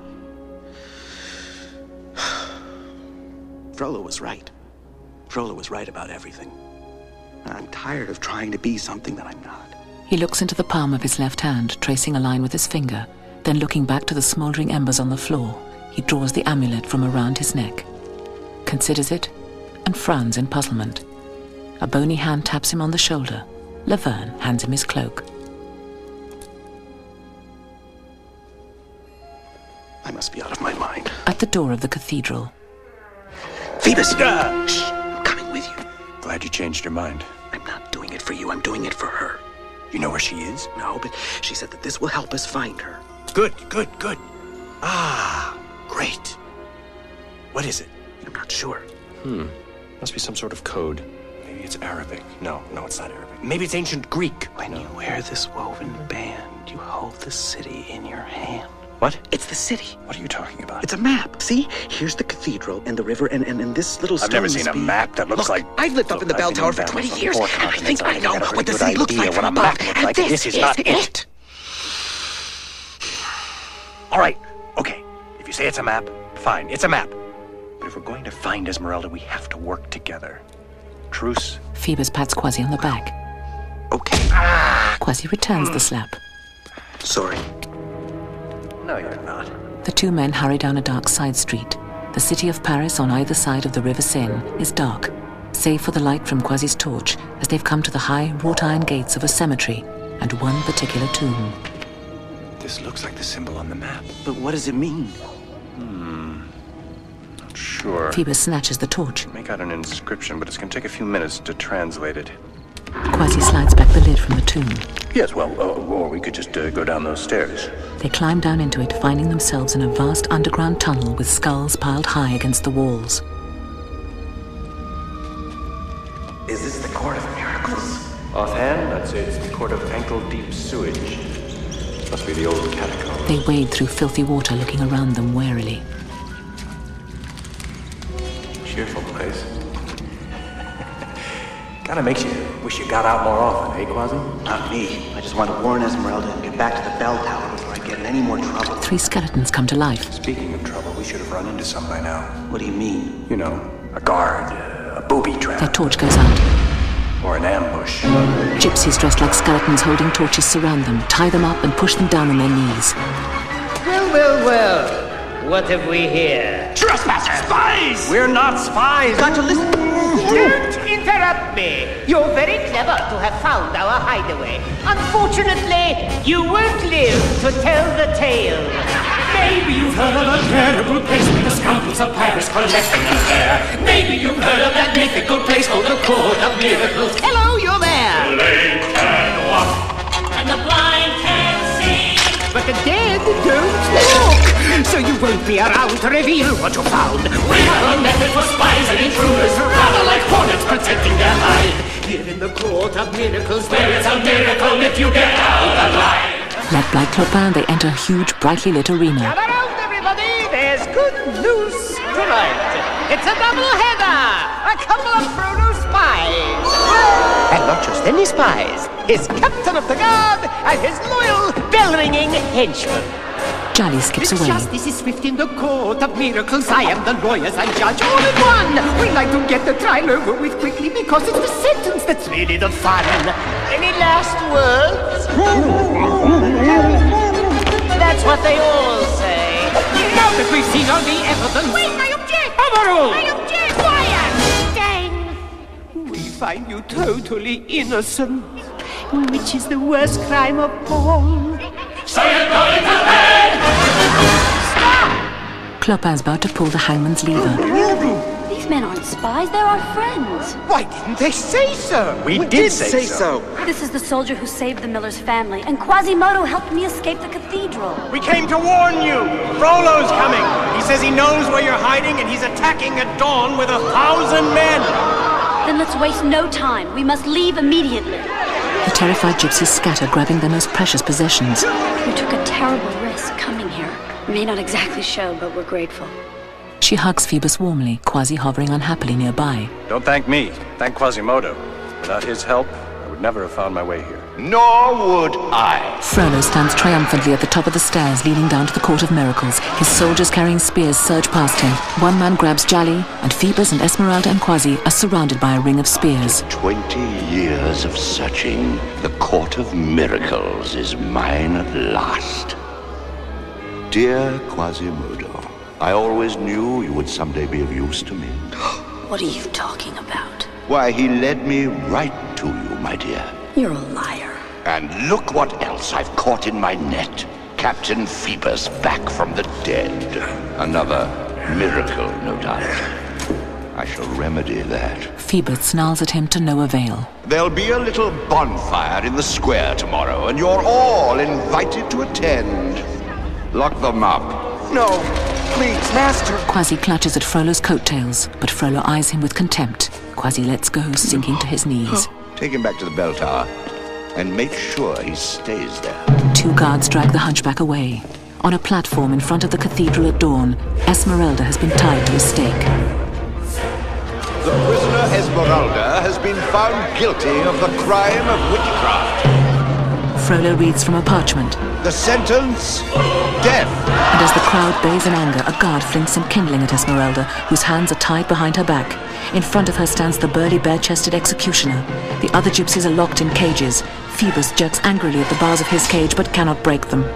Frollo was right. Frollo was right about everything. I'm tired of trying to be something that I'm not. He looks into the palm of his left hand, tracing a line with his finger. Then looking back to the smoldering embers on the floor, he draws the amulet from around his neck, considers it, and frowns in puzzlement. A bony hand taps him on the shoulder. Laverne hands him his cloak. I must be out of my mind. At the door of the cathedral. Phoebus! Shh! I'm coming with you. Glad you changed your mind. I'm not doing it for you. I'm doing it for her. You know where she is? No, but she said that this will help us find her. Good. Ah, great. What is it? I'm not sure. Must be some sort of code. Maybe it's Arabic. No, it's not Arabic. Maybe it's ancient Greek. When you wear this woven band, you hold the city in your hand. What? It's the city. What are you talking about? It's a map. See? Here's the cathedral and the river and this little stone. I've never seen a map that looks like... I've lived up in the bell tower for 20 years, and I think I know what the city looks like from above. And this is not it. All right, okay. If you say it's a map, fine, it's a map. But if we're going to find Esmeralda, we have to work together. Truce? Phoebus pats Quasi on the back. Okay. Quasi returns the slap. Sorry. No, you're not. The two men hurry down a dark side street. The city of Paris on either side of the River Seine is dark, save for the light from Quasi's torch as they've come to the high wrought-iron gates of a cemetery and one particular tomb. This looks like the symbol on the map. But what does it mean? Not sure. Phoebus snatches the torch. Make out an inscription, but it's going to take a few minutes to translate it. Quasi slides back the lid from the tomb. Yes, well, or we could just go down those stairs. They climb down into it, finding themselves in a vast underground tunnel with skulls piled high against the walls. Is this the Court of Miracles? Offhand, I'd say it's the Court of Ankle-Deep Sewage. Must be the old catacombs. They wade through filthy water, looking around them warily. Cheerful place. Kinda makes you wish you got out more often, eh, Quasi? Not me. I just want to warn Esmeralda and get back to the bell tower before I get in any more trouble. Three skeletons come to life. Speaking of trouble, we should have run into some by now. What do you mean? You know, a guard, a booby trap. Their torch goes out. Or an ambush. Gypsies dressed like skeletons holding torches surround them, tie them up and push them down on their knees. Well. What have we here? Trespassers! Spies! We're not spies! Got to listen. Don't interrupt me. You're very clever to have found our hideaway. Unfortunately, you won't live to tell the tale. Maybe you've heard of a terrible place where the scoundrels of Paris collecting us there. Maybe you've heard of that mythical place called the Court of Miracles. Hello, you're there. The lame can walk, and the blind can see. But the dead don't walk, so you won't be around to reveal what you found. We have a method for spies and intruders, rather like hornets protecting their hide. Here in the Court of Miracles, where it's a miracle if you get out alive. Led by Clopin, they enter a huge, brightly lit arena. Come around, everybody. There's good news tonight. It's a double-header. A couple of Frodo spies. And not just any spies. His captain of the guard and his loyal, bell-ringing henchman. Jolly skips away. Justice is swift in the Court of Miracles. I am the lawyers and judge all in one. We like to get the trial over with quickly because it's the sentence that's really the fun. Any last words? That's what they all say. Now that we've seen all the evidence... Wait, I object! Overruled! I object! Quiet! Dang! We find you totally innocent, which is the worst crime of all. So you're going to bed! Stop! Clopin's about to pull the hangman's lever. These men aren't spies, they're our friends. Why didn't they say so? We did say so. This is the soldier who saved the Miller's family, and Quasimodo helped me escape the cathedral. We came to warn you! Frollo's coming! He says he knows where you're hiding, and he's attacking at dawn with 1,000 men! Then let's waste no time. We must leave immediately. The terrified gypsies scatter, grabbing their most precious possessions. We took a terrible risk coming here. May not exactly show, but we're grateful. She hugs Phoebus warmly, Quasi hovering unhappily nearby. Don't thank me. Thank Quasimodo. Without his help, I would never have found my way here. Nor would I. Frollo stands triumphantly at the top of the stairs leading down to the Court of Miracles. His soldiers carrying spears surge past him. One man grabs Jolly, and Phoebus and Esmeralda and Quasi are surrounded by a ring of spears. 20 years of searching. The Court of Miracles is mine at last. Dear Quasimodo, I always knew you would someday be of use to me. What are you talking about? Why, he led me right to you, my dear. You're a liar. And look what else I've caught in my net. Captain Phoebus back from the dead. Another miracle, no doubt. I shall remedy that. Phoebus snarls at him to no avail. There'll be a little bonfire in the square tomorrow, and you're all invited to attend. Lock them up. No, please, Master. Quasi clutches at Frollo's coattails, but Frollo eyes him with contempt. Quasi lets go, sinking to his knees. Take him back to the bell tower, and make sure he stays there. Two guards drag the hunchback away. On a platform in front of the cathedral at dawn, Esmeralda has been tied to a stake. The prisoner Esmeralda has been found guilty of the crime of witchcraft. Frollo reads from a parchment. The sentence, death. And as the crowd bays in anger, a guard flings some kindling at Esmeralda, whose hands are tied behind her back. In front of her stands the burly, bare-chested executioner. The other gypsies are locked in cages. Phoebus jerks angrily at the bars of his cage, but cannot break them.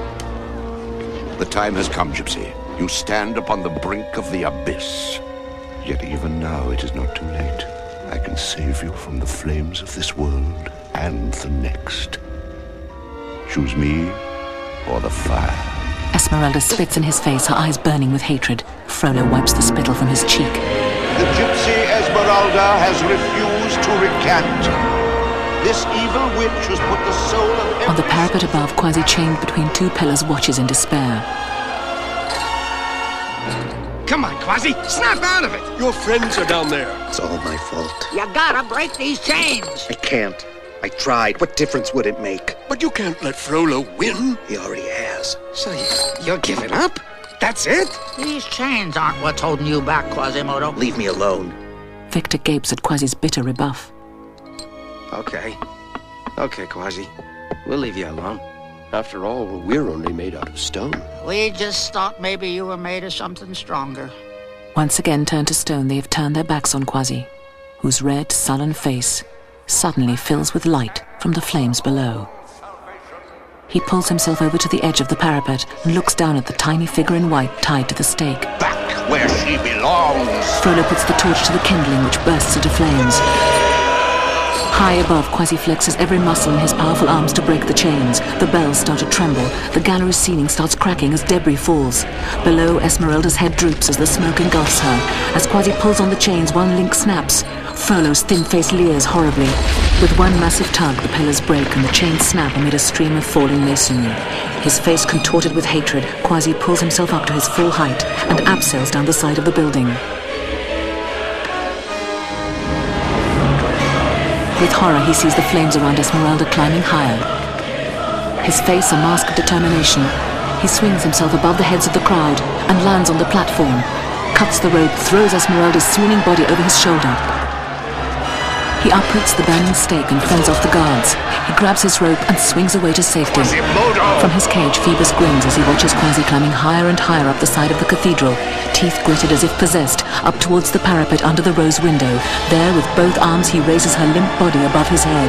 The time has come, Gypsy. You stand upon the brink of the abyss. Yet even now it is not too late. I can save you from the flames of this world and the next. Choose me or the fire. Esmeralda spits in his face, her eyes burning with hatred. Frollo wipes the spittle from his cheek. The gypsy Esmeralda has refused to recant. This evil witch has put the soul of every... On the parapet above, Quasi chained between two pillars watches in despair. Come on, Quasi, snap out of it! Your friends are down there. It's all my fault. You gotta break these chains. I can't. I tried. What difference would it make? But you can't let Frollo win. He already has. So you're giving up? That's it? These chains aren't what's holding you back, Quasimodo. Leave me alone. Victor gapes at Quasi's bitter rebuff. Okay. Okay, Quasi. We'll leave you alone. After all, we're only made out of stone. We just thought maybe you were made of something stronger. Once again turned to stone, they have turned their backs on Quasi, whose red, sullen face suddenly fills with light from the flames below. He pulls himself over to the edge of the parapet and looks down at the tiny figure in white tied to the stake. Back where she belongs! Frollo puts the torch to the kindling, which bursts into flames. High above, Kwasi flexes every muscle in his powerful arms to break the chains. The bells start to tremble. The gallery ceiling starts cracking as debris falls. Below, Esmeralda's head droops as the smoke engulfs her. As Kwasi pulls on the chains, one link snaps. Frollo's thin face leers horribly. With one massive tug, the pillars break and the chains snap amid a stream of falling masonry. His face contorted with hatred, Kwasi pulls himself up to his full height and abseils down the side of the building. With horror, he sees the flames around Esmeralda climbing higher. His face a mask of determination. He swings himself above the heads of the crowd and lands on the platform, cuts the rope, throws Esmeralda's swooning body over his shoulder. He uproots the burning stake and fends off the guards. He grabs his rope and swings away to safety. From his cage, Phoebus grins as he watches Kwasi climbing higher and higher up the side of the cathedral, teeth gritted as if possessed, up towards the parapet under the rose window. There, with both arms, he raises her limp body above his head.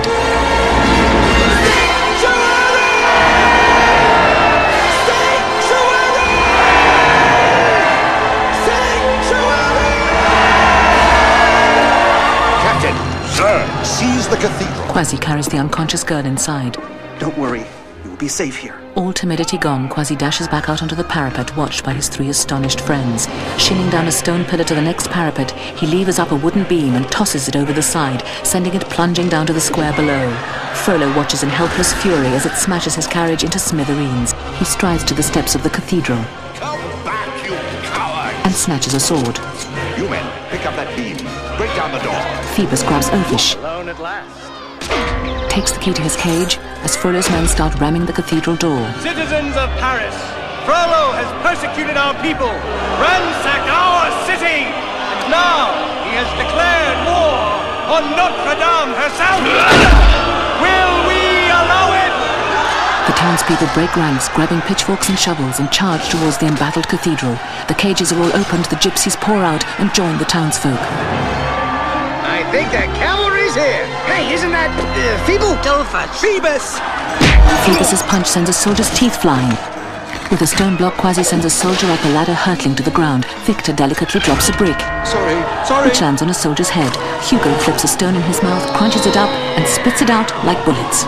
Sir, seize the cathedral. Kwasi carries the unconscious girl inside. Don't worry, you will be safe here. All timidity gone, Kwasi dashes back out onto the parapet, watched by his three astonished friends. Shinning down a stone pillar to the next parapet, he levers up a wooden beam and tosses it over the side, sending it plunging down to the square below. Frollo watches in helpless fury as it smashes his carriage into smithereens. He strides to the steps of the cathedral. Come back, you coward! And snatches a sword. You men, pick up that beam. Break down the door. Phoebus grabs Ovish. Alone at last. Takes the key to his cage as Frollo's men start ramming the cathedral door. Citizens of Paris, Frollo has persecuted our people, ransacked our city, and now he has declared war on Notre Dame herself. Will we allow it? The townspeople break ranks, grabbing pitchforks and shovels, and charge towards the embattled cathedral. The cages are all opened, the gypsies pour out and join the townsfolk. I think the cavalry's here. Hey, isn't that Phoebus? Phoebus! Phoebus's punch sends a soldier's teeth flying. With a stone block, Kwasi sends a soldier up a ladder hurtling to the ground. Victor delicately drops a brick. Sorry. Which lands on a soldier's head. Hugo flips a stone in his mouth, crunches it up, and spits it out like bullets.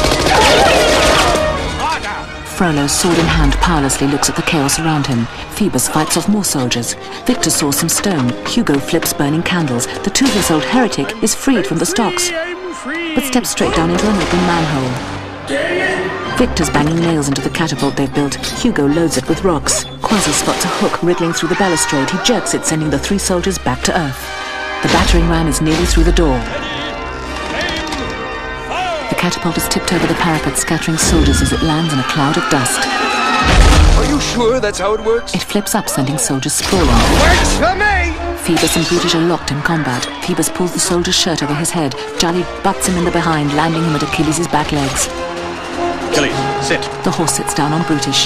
Frollo, sword in hand, powerlessly looks at the chaos around him. Phoebus fights off more soldiers. Victor saws some stone. Hugo flips burning candles. The toothless old heretic is freed from the stocks, but steps straight down into an open manhole. Victor's banging nails into the catapult they've built. Hugo loads it with rocks. Kwasi spots a hook wriggling through the balustrade. He jerks it, sending the three soldiers back to earth. The battering ram is nearly through the door. The catapult is tipped over the parapet, scattering soldiers as it lands in a cloud of dust. Are you sure that's how it works? It flips up, sending soldiers sprawling. Works for me! Phoebus and Brutus are locked in combat. Phoebus pulls the soldier's shirt over his head. Jolly butts him in the behind, landing him at Achilles' back legs. Achilles, sit. The horse sits down on Brutish.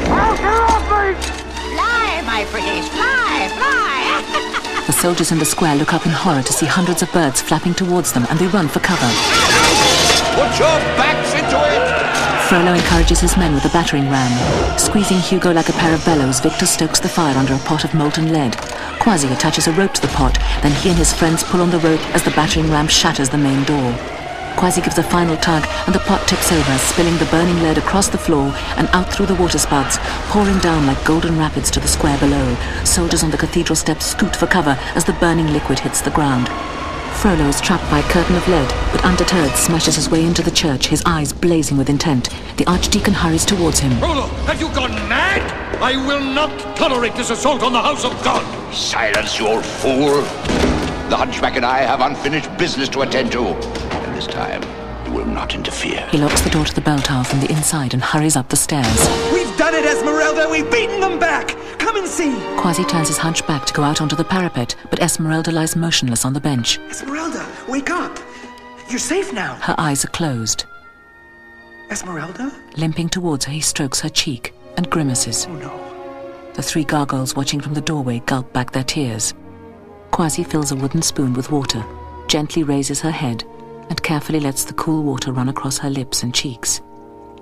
Fly, my pretties, fly, fly! The soldiers in the square look up in horror to see hundreds of birds flapping towards them, and they run for cover. Put your backs into it! Frollo encourages his men with a battering ram. Squeezing Hugo like a pair of bellows, Victor stokes the fire under a pot of molten lead. Kwasi attaches a rope to the pot, then he and his friends pull on the rope as the battering ram shatters the main door. Kwasi gives a final tug, and the pot tips over, spilling the burning lead across the floor and out through the waterspuds, pouring down like golden rapids to the square below. Soldiers on the cathedral steps scoot for cover as the burning liquid hits the ground. Frollo is trapped by a curtain of lead, but undeterred smashes his way into the church, his eyes blazing with intent. The archdeacon hurries towards him. Frollo, have you gone mad? I will not tolerate this assault on the house of God. Silence, you old fool. The hunchback and I have unfinished business to attend to. And this time, you will not interfere. He locks the door to the bell tower from the inside and hurries up the stairs. We've done it, Esmeralda! We've beaten them back! Come and see! Kwasi turns his hunch back to go out onto the parapet, but Esmeralda lies motionless on the bench. Esmeralda, wake up! You're safe now! Her eyes are closed. Esmeralda? Limping towards her, he strokes her cheek and grimaces. Oh no. The three gargoyles watching from the doorway gulp back their tears. Kwasi fills a wooden spoon with water, gently raises her head, and carefully lets the cool water run across her lips and cheeks.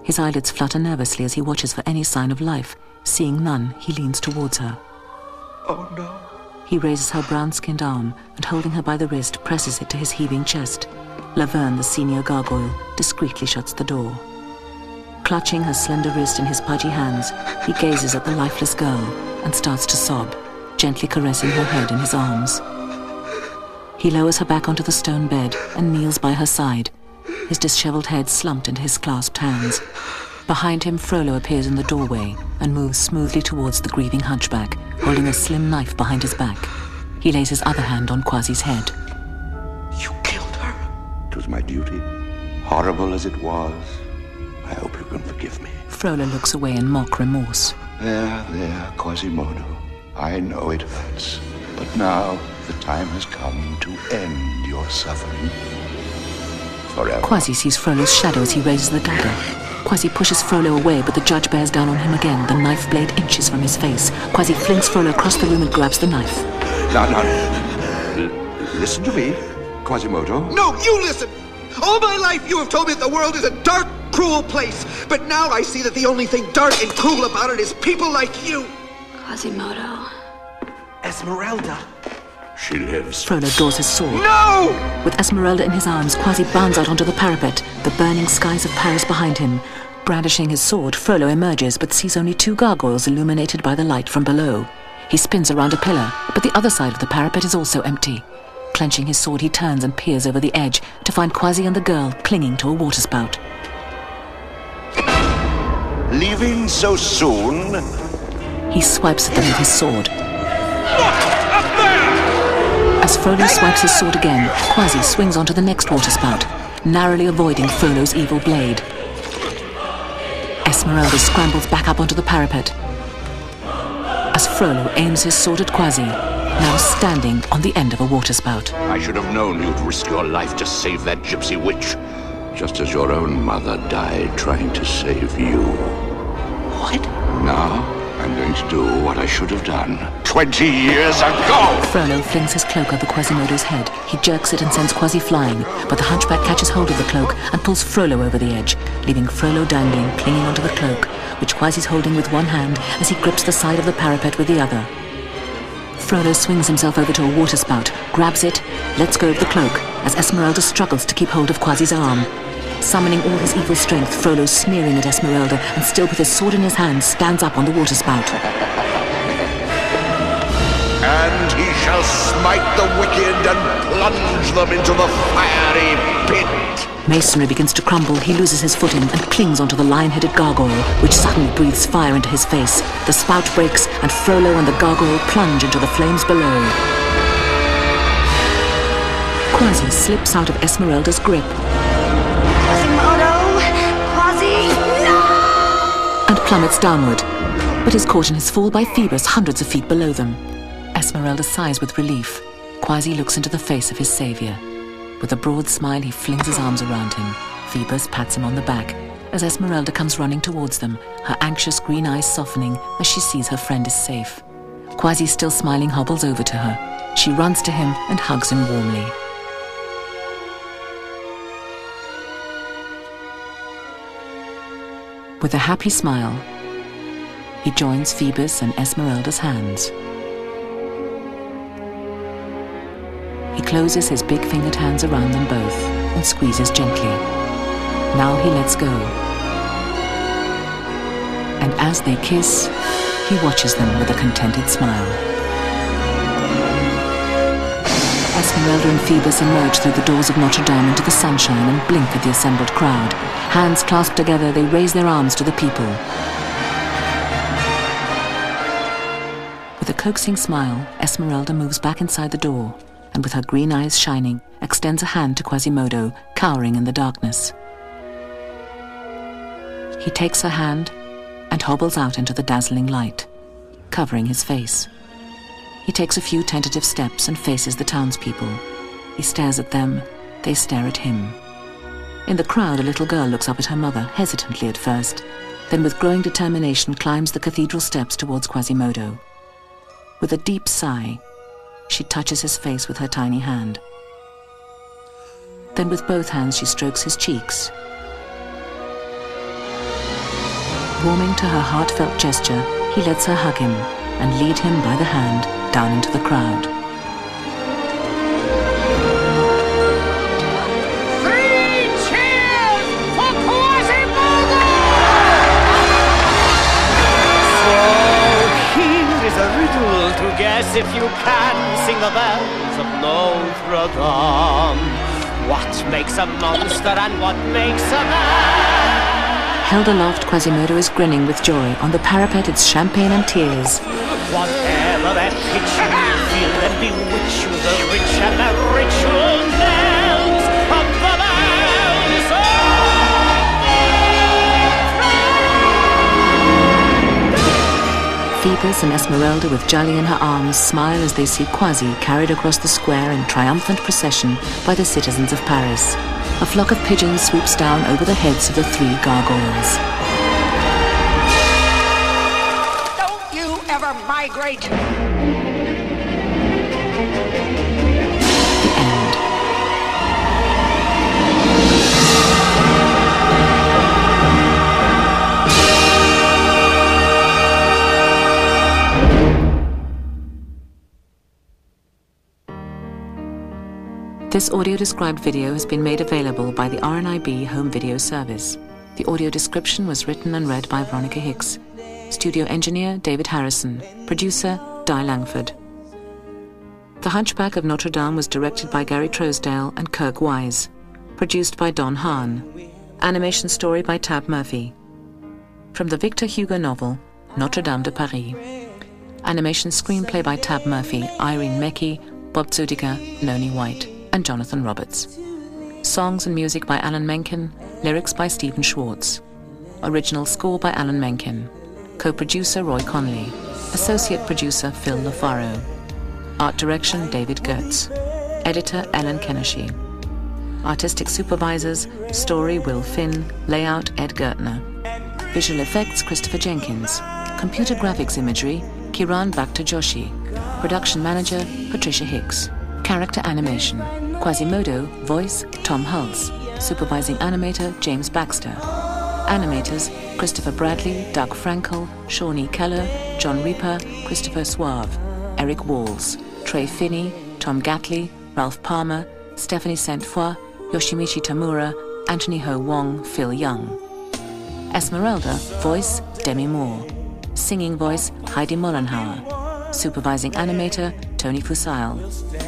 His eyelids flutter nervously as he watches for any sign of life. Seeing none, he leans towards her. Oh, no. He raises her brown-skinned arm and, holding her by the wrist, presses it to his heaving chest. Laverne, the senior gargoyle, discreetly shuts the door. Clutching her slender wrist in his pudgy hands, he gazes at the lifeless girl and starts to sob, gently caressing her head in his arms. He lowers her back onto the stone bed and kneels by her side, his disheveled head slumped into his clasped hands. Behind him, Frollo appears in the doorway and moves smoothly towards the grieving hunchback, holding a slim knife behind his back. He lays his other hand on Quasi's head. You killed her. It was my duty, horrible as it was. I hope you can forgive me. Frollo looks away in mock remorse. There, Quasimodo. I know it hurts, but now the time has come to end your suffering. Forever. Quasi sees Frollo's shadow as he raises the dagger. Quasi pushes Frollo away, but the judge bears down on him again, the knife blade inches from his face. Quasi flings Frollo across the room and grabs the knife. Now, listen to me, Quasimodo. No, you listen! All my life you have told me that the world is a dark, cruel place, but now I see that the only thing dark and cruel about it is people like you! Quasimodo. Esmeralda. She lives. Frollo draws his sword. No! With Esmeralda in his arms, Quasi bounds out onto the parapet, the burning skies of Paris behind him. Brandishing his sword, Frollo emerges, but sees only two gargoyles illuminated by the light from below. He spins around a pillar, but the other side of the parapet is also empty. Clenching his sword, he turns and peers over the edge to find Quasi and the girl clinging to a waterspout. Leaving so soon? He swipes at them with his sword. As Frollo swipes his sword again, Quasi swings onto the next waterspout, narrowly avoiding Frollo's evil blade. Esmeralda scrambles back up onto the parapet as Frollo aims his sword at Quasi, now standing on the end of a waterspout. I should have known you'd risk your life to save that gypsy witch, just as your own mother died trying to save you. What? Now, I'm going to do what I should have done 20 years ago! Frollo flings his cloak over Quasimodo's head. He jerks it and sends Quasi flying, but the hunchback catches hold of the cloak and pulls Frollo over the edge, leaving Frollo dangling, clinging onto the cloak, which Quasi's holding with one hand as he grips the side of the parapet with the other. Frollo swings himself over to a waterspout, grabs it, lets go of the cloak, as Esmeralda struggles to keep hold of Quasi's arm. Summoning all his evil strength, Frollo, sneering at Esmeralda and still with his sword in his hand, stands up on the waterspout. And he shall smite the wicked and plunge them into the fiery pit. Masonry begins to crumble. He loses his footing and clings onto the lion-headed gargoyle, which suddenly breathes fire into his face. The spout breaks, and Frollo and the gargoyle plunge into the flames below. Quasi slips out of Esmeralda's grip. Quasimodo! Quasi! No! And plummets downward, but is caught in his fall by Phoebus hundreds of feet below them. Esmeralda sighs with relief. Quasi looks into the face of his savior. With a broad smile, he flings his arms around him. Phoebus pats him on the back as Esmeralda comes running towards them, her anxious green eyes softening as she sees her friend is safe. Quasi, still smiling, hobbles over to her. She runs to him and hugs him warmly. With a happy smile, he joins Phoebus and Esmeralda's hands. He closes his big-fingered hands around them both and squeezes gently. Now he lets go. And as they kiss, he watches them with a contented smile. Esmeralda and Phoebus emerge through the doors of Notre Dame into the sunshine and blink at the assembled crowd. Hands clasped together, they raise their arms to the people. With a coaxing smile, Esmeralda moves back inside the door, and with her green eyes shining, extends a hand to Quasimodo, cowering in the darkness. He takes her hand and hobbles out into the dazzling light, covering his face. He takes a few tentative steps and faces the townspeople. He stares at them, they stare at him. In the crowd, a little girl looks up at her mother, hesitantly at first, then with growing determination climbs the cathedral steps towards Quasimodo. With a deep sigh, she touches his face with her tiny hand. Then with both hands she strokes his cheeks. warming to her heartfelt gesture, he lets her hug him and lead him by the hand down into the crowd. To guess if you can sing the bells of Notre Dame. What makes a monster and what makes a man? Held aloft, Quasimodo is grinning with joy. On the parapet, it's champagne and tears. Whatever that pitch you feel and bewitch you, the rich and the ritual bells of the bells. Phoebus and Esmeralda, with Djali in her arms, smile as they see Quasi carried across the square in triumphant procession by the citizens of Paris. A flock of pigeons swoops down over the heads of the three gargoyles. Don't you ever migrate! This audio-described video has been made available by the RNIB Home Video Service. The audio description was written and read by Veronica Hicks. Studio engineer, David Harrison. Producer, Di Langford. The Hunchback of Notre Dame was directed by Gary Trousdale and Kirk Wise. Produced by Don Hahn. Animation story by Tab Murphy. From the Victor Hugo novel, Notre Dame de Paris. Animation screenplay by Tab Murphy, Irene Mecchi, Bob Zudiger, Noni White, and Jonathan Roberts. Songs and music by Alan Menken, lyrics by Stephen Schwartz. Original score by Alan Menken. Co-producer Roy Conley. Associate producer Phil LaFaro. Art direction David Goetz. Editor Ellen Keneshi. Artistic supervisors Story Will Finn, Layout Ed Gertner. Visual effects Christopher Jenkins. Computer graphics imagery Kiran Bhatta Joshi. Production manager Patricia Hicks. Character animation Quasimodo, voice Tom Hulse. Supervising animator James Baxter. Animators Christopher Bradley, Doug Frankel, Shawnee Keller, John Reaper, Christopher Suave, Eric Walls, Trey Finney, Tom Gatley, Ralph Palmer, Stephanie Saint-Foy, Yoshimichi Tamura, Anthony Ho Wong, Phil Young. Esmeralda, voice Demi Moore. Singing voice Heidi Mollenhauer. Supervising animator Tony Fusail.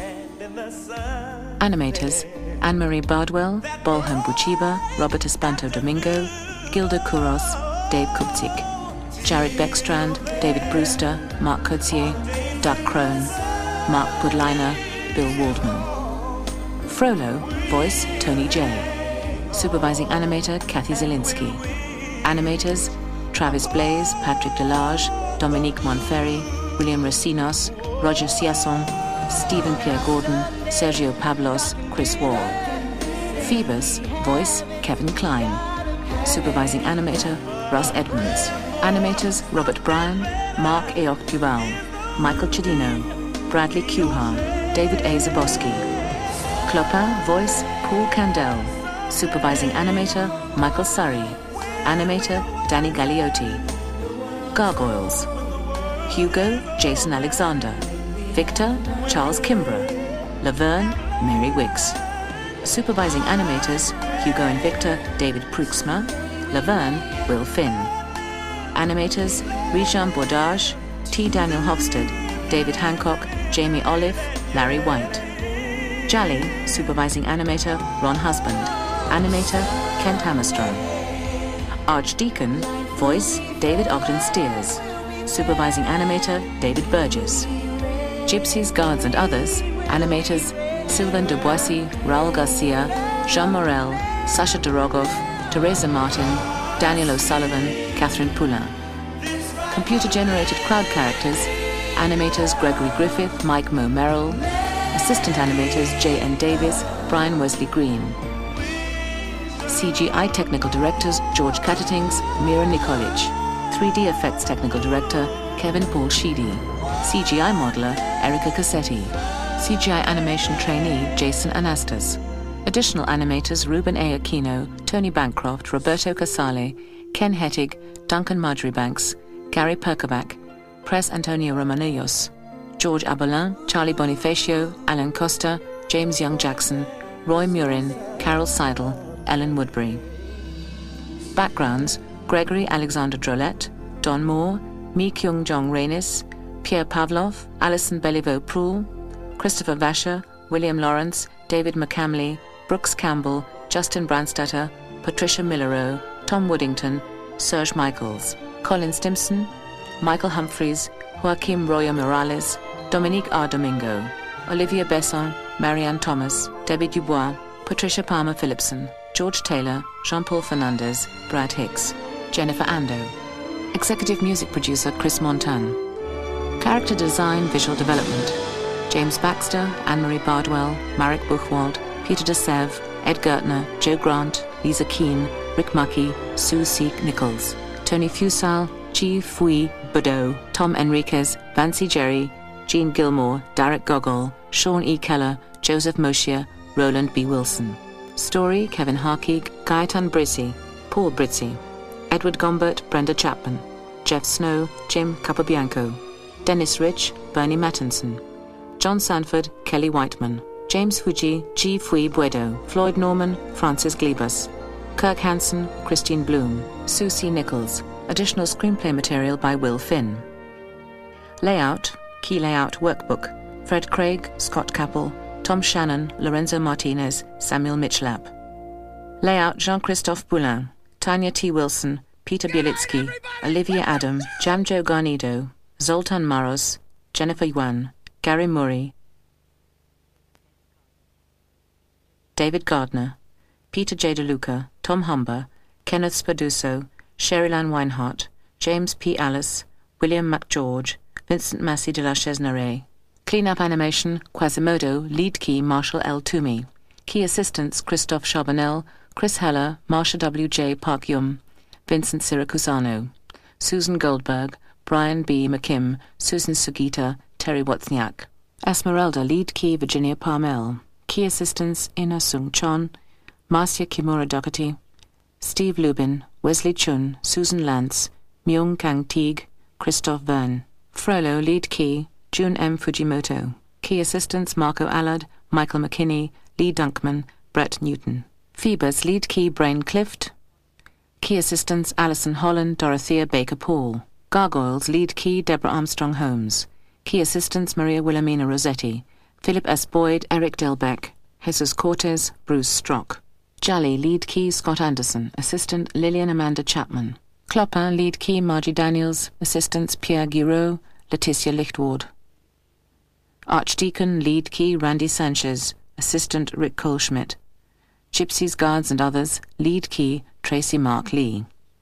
Animators Anne-Marie Bardwell, Bolham Buchiba, Robert Espanto Domingo, Gilda Kuros, Dave Kupzik. Jared Beckstrand, David Brewster, Mark Coetzee, Doug Crone, Mark Pudliner, Bill Waldman. Frollo, voice Tony J. Supervising animator Kathy Zielinski. Animators Travis Blaze, Patrick Delage, Dominique Monferry, William Racinos, Roger Siasson, Stephen Pierre Gordon, Sergio Pablos, Chris Wall. Phoebus, voice Kevin Klein. Supervising animator Russ Edmonds. Animators Robert Bryan, Mark Eok Duval, Michael Chidino, Bradley Kuhar, David A. Zaboski. Clopin, voice Paul Candell. Supervising animator Michael Surrey. Animator Danny Gagliotti. Gargoyles. Hugo, Jason Alexander. Victor, Charles Kimbrough. Laverne, Mary Wiggs. Supervising animators Hugo and Victor, David Pruxma. Laverne, Will Finn. Animators Rijan Bordage, T. Daniel Hofstad, David Hancock, Jamie Olive, Larry White. Djali, supervising animator Ron Husband. Animator Kent Hammerstrom. Archdeacon, voice David Ogden Steers. Supervising animator David Burgess. Gypsies, Guards and Others, animators Sylvain Duboissy, Raul Garcia, Jean Morel, Sasha Dorogov, Teresa Martin, Daniel O'Sullivan, Catherine Poulin. Computer-generated crowd characters, animators Gregory Griffith, Mike Mo Merrill, assistant animators J.N. Davis, Brian Wesley Green. CGI technical directors George Katatings, Mira Nikolic. 3D effects technical director Kevin Paul Sheedy. CGI modeler Erica Cassetti. CGI animation trainee Jason Anastas. Additional animators Ruben A. Aquino, Tony Bancroft, Roberto Casale, Ken Hettig, Duncan Marjoribanks, Gary Perkovac, Press Antonio Romanillos, George Abolin, Charlie Bonifacio, Alan Costa, James Young Jackson, Roy Murin, Carol Seidel, Ellen Woodbury. Backgrounds: Gregory Alexander Drolet, Don Moore, Mi Kyung Jong Reynis, Pierre Pavlov, Alison Belliveau-Proul, Christopher Vasher, William Lawrence, David McCamley, Brooks Campbell, Justin Brandstatter, Patricia Millereau, Tom Woodington, Serge Michaels, Colin Stimson, Michael Humphreys, Joaquim Royo Morales, Dominique R. Domingo, Olivia Besson, Marianne Thomas, Debbie Dubois, Patricia Palmer Phillipson, George Taylor, Jean-Paul Fernandez, Brad Hicks, Jennifer Ando. Executive music producer Chris Montan. Character design, visual development: James Baxter, Anne-Marie Bardwell, Marek Buchwald, Peter DeSev, Ed Gertner, Joe Grant, Lisa Keane, Rick Muckey, Sue C. Nichols, Tony Fusal, Chi Fui Boudreau, Tom Enriquez, Vancy Jerry, Gene Gilmore, Derek Gogol, Sean E. Keller, Joseph Moshier, Roland B. Wilson. Story: Kevin Harkey, Gaetan Brizzi, Paul Brizzi, Edward Gombert, Brenda Chapman, Jeff Snow, Jim Capobianco, Dennis Rich, Bernie Mattinson, John Sanford, Kelly Whiteman, James Fuji, G. Fui Buedo, Floyd Norman, Francis Glebus, Kirk Hansen, Christine Bloom, Sue C. Nichols. Additional screenplay material by Will Finn. Layout: Key Layout Workbook, Fred Craig, Scott Capel, Tom Shannon, Lorenzo Martinez, Samuel Mitchlap. Layout: Jean-Christophe Boulin, Tanya T. Wilson, Peter Bielitsky, Olivia Adam, Jamjo Garnido, Zoltan Maros, Jennifer Yuan, Gary Murray, David Gardner, Peter J. DeLuca, Tom Humber, Kenneth Spaduso, Sherry-Lan Weinhardt, James P. Alice, William McGeorge, Vincent Massey de la Chesneraye. Cleanup animation: Quasimodo, lead key Marshall L. Toomey. Key assistants: Christophe Charbonnel, Chris Heller, Marsha W. J. Park Yum, Vincent Siracusano. Susan Goldberg, Brian B. McKim, Susan Sugita, Terry Wozniak. Esmeralda, lead key Virginia Parmel. Key assistants: Ina Sung Chon, Marcia Kimura Doherty, Steve Lubin, Wesley Chun, Susan Lance, Myung Kang Teague, Christoph Verne. Frollo, lead key June M. Fujimoto. Key assistants: Marco Allard, Michael McKinney, Lee Dunkman, Brett Newton. Phoebus, lead key Brain Clift. Key assistants: Alison Holland, Dorothea Baker-Paul. Gargoyles, lead key Deborah Armstrong Holmes. Key assistants: Maria Wilhelmina Rossetti, Philip S. Boyd, Eric Delbeck, Jesus Cortez, Bruce Strock. Jolly, lead key Scott Anderson, assistant Lillian Amanda Chapman. Clopin, lead key Margie Daniels, assistants Pierre Guiraud, Leticia Lichtward. Archdeacon, lead key Randy Sanchez, assistant Rick Kohlschmidt. Gypsies, Guards and Others, lead key Tracy Mark Lee.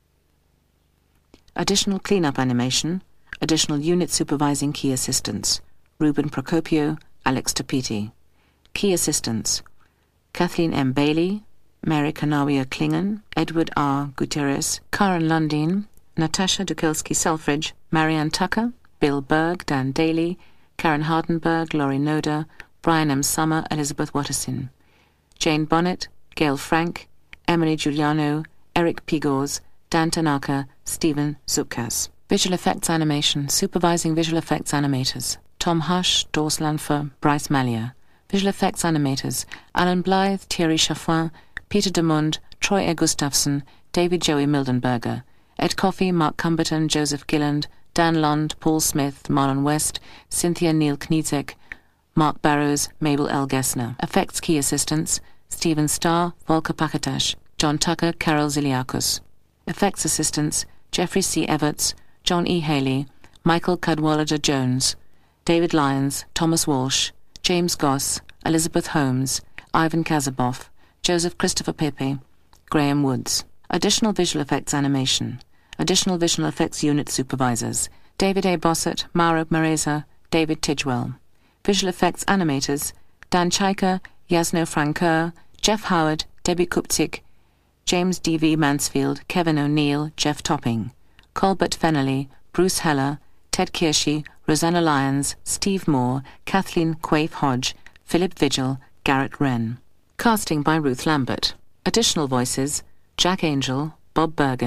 Additional cleanup animation: additional unit supervising key assistants: Ruben Procopio, Alex Tapiti. Key assistants: Kathleen M. Bailey, Mary Kanawia Klingon, Edward R. Gutierrez, Karen Lundin, Natasha Dukilsky-Selfridge, Marianne Tucker, Bill Berg, Dan Daly, Karen Hardenberg, Laurie Noda, Brian M. Summer, Elizabeth Watterson. Jane Bonnet, Gail Frank, Emily Giuliano, Eric Pigors, Dan Tanaka, Stephen Zupkas. Visual effects animation, supervising visual effects animators: Tom Hush, Dors Lanfer, Bryce Mallia. Visual effects animators: Alan Blythe, Thierry Chaffoin, Peter DeMond, Troy A. Gustafson, David Joey Mildenberger, Ed Coffey, Mark Cumberton, Joseph Gilland, Dan Lund, Paul Smith, Marlon West, Cynthia Neal Kniezek, Mark Barrows, Mabel L. Gessner. Effects key assistants: Stephen Starr, Volker Pakatash, John Tucker, Carol Ziliakos. Effects assistants: Jeffrey C. Everts, John E. Haley, Michael Cadwallader-Jones, David Lyons, Thomas Walsh, James Goss, Elizabeth Holmes, Ivan Kazaboff, Joseph Christopher Pepe, Graham Woods. Additional visual effects animation. Additional visual effects unit supervisors: David A. Bossett, Mauro Mareza, David Tidgwell. Visual effects animators: Dan Chaika, Yasno Francoeur, Jeff Howard, Debbie Kupzik, James D.V. Mansfield, Kevin O'Neill, Jeff Topping. Colbert Fennelly, Bruce Heller, Ted Kiershi, Rosanna Lyons, Steve Moore, Kathleen Quaife Hodge, Philip Vigil, Garrett Wren. Casting by Ruth Lambert. Additional voices: Jack Angel, Bob Bergen,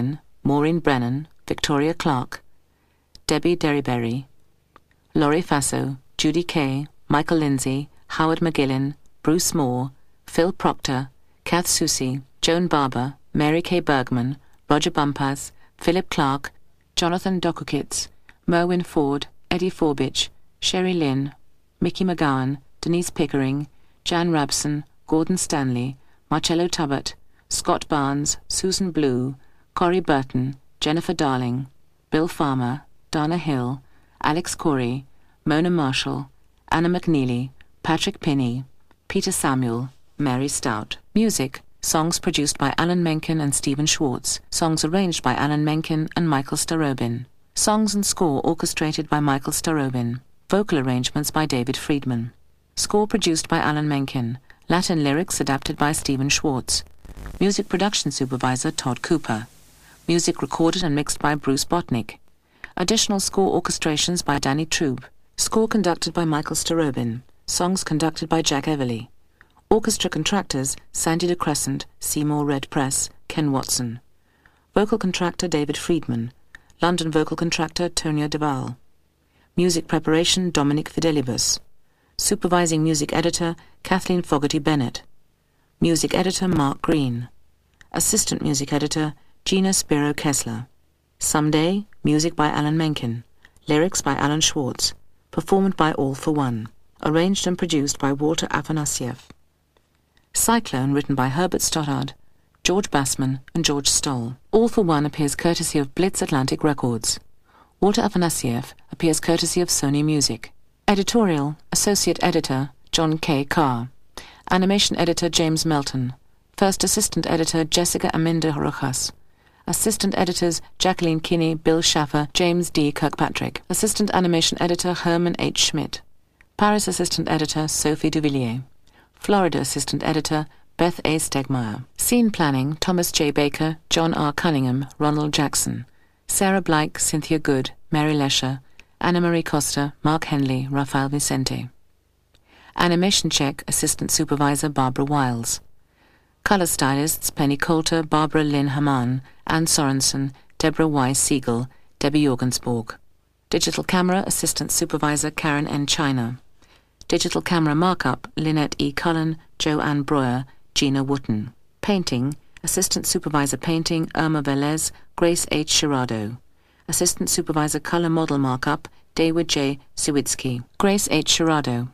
Maureen Brennan, Victoria Clark, Debbie Derryberry, Laurie Faso, Judy Kay, Michael Lindsay, Howard McGillin, Bruce Moore, Phil Proctor, Kath Soucy, Joan Barber, Mary Kay Bergman, Roger Bumpers, Philip Clark, Jonathan Dokukitz, Merwin Ford, Eddie Forbich, Sherry Lynn, Mickey McGowan, Denise Pickering, Jan Rabson, Gordon Stanley, Marcello Tubbett, Scott Barnes, Susan Blue, Corey Burton, Jennifer Darling, Bill Farmer, Dana Hill, Alex Corey, Mona Marshall, Anna McNeely, Patrick Pinney, Peter Samuel, Mary Stout. Music, songs produced by Alan Menken and Stephen Schwartz, songs arranged by Alan Menken and Michael Starobin. Songs and score orchestrated by Michael Starobin. Vocal arrangements by David Friedman. Score produced by Alan Menken. Latin lyrics adapted by Stephen Schwartz. Music production supervisor Todd Cooper. Music recorded and mixed by Bruce Botnick. Additional score orchestrations by Danny Trube. Score conducted by Michael Starobin. Songs conducted by Jack Everly. Orchestra contractors Sandy de Crescent, Seymour Red Press, Ken Watson. Vocal contractor David Friedman. London vocal contractor Tonya Deval. Music preparation Dominic Fidelibus. Supervising music editor Kathleen Fogarty Bennett. Music editor Mark Green. Assistant music editor Gina Spiro Kessler. Someday, music by Alan Menken. Lyrics by Alan Schwartz. Performed by All for One. Arranged and produced by Walter Afanasieff. Cyclone, written by Herbert Stoddard, George Bassman and George Stoll. All for One appears courtesy of Blitz Atlantic Records. Walter Afanasieff appears courtesy of Sony Music. Editorial, Associate Editor, John K. Carr. Animation Editor, James Melton. First Assistant Editor, Jessica Aminda Rojas. Assistant Editors, Jacqueline Kinney, Bill Schaffer, James D. Kirkpatrick. Assistant Animation Editor, Herman H. Schmidt. Paris Assistant Editor, Sophie Duvillier. Florida Assistant Editor, Beth A. Stegmeyer. Scene Planning, Thomas J. Baker, John R. Cunningham, Ronald Jackson. Sarah Blake, Cynthia Good, Mary Lesher, Anna Marie Costa, Mark Henley, Rafael Vicente. Animation Check, Assistant Supervisor, Barbara Wiles. Color Stylists, Penny Coulter, Barbara Lynn Hamann, Anne Sorensen, Deborah Y. Siegel, Debbie Jorgensborg. Digital Camera, Assistant Supervisor, Karen N. China. Digital Camera Markup, Lynette E. Cullen, Joanne Breuer, Gina Wooten. Painting, Assistant Supervisor Painting, Irma Velez, Grace H. Sherrado. Assistant Supervisor Color Model Markup, David J. Siwitzki. Grace H. Sherrado.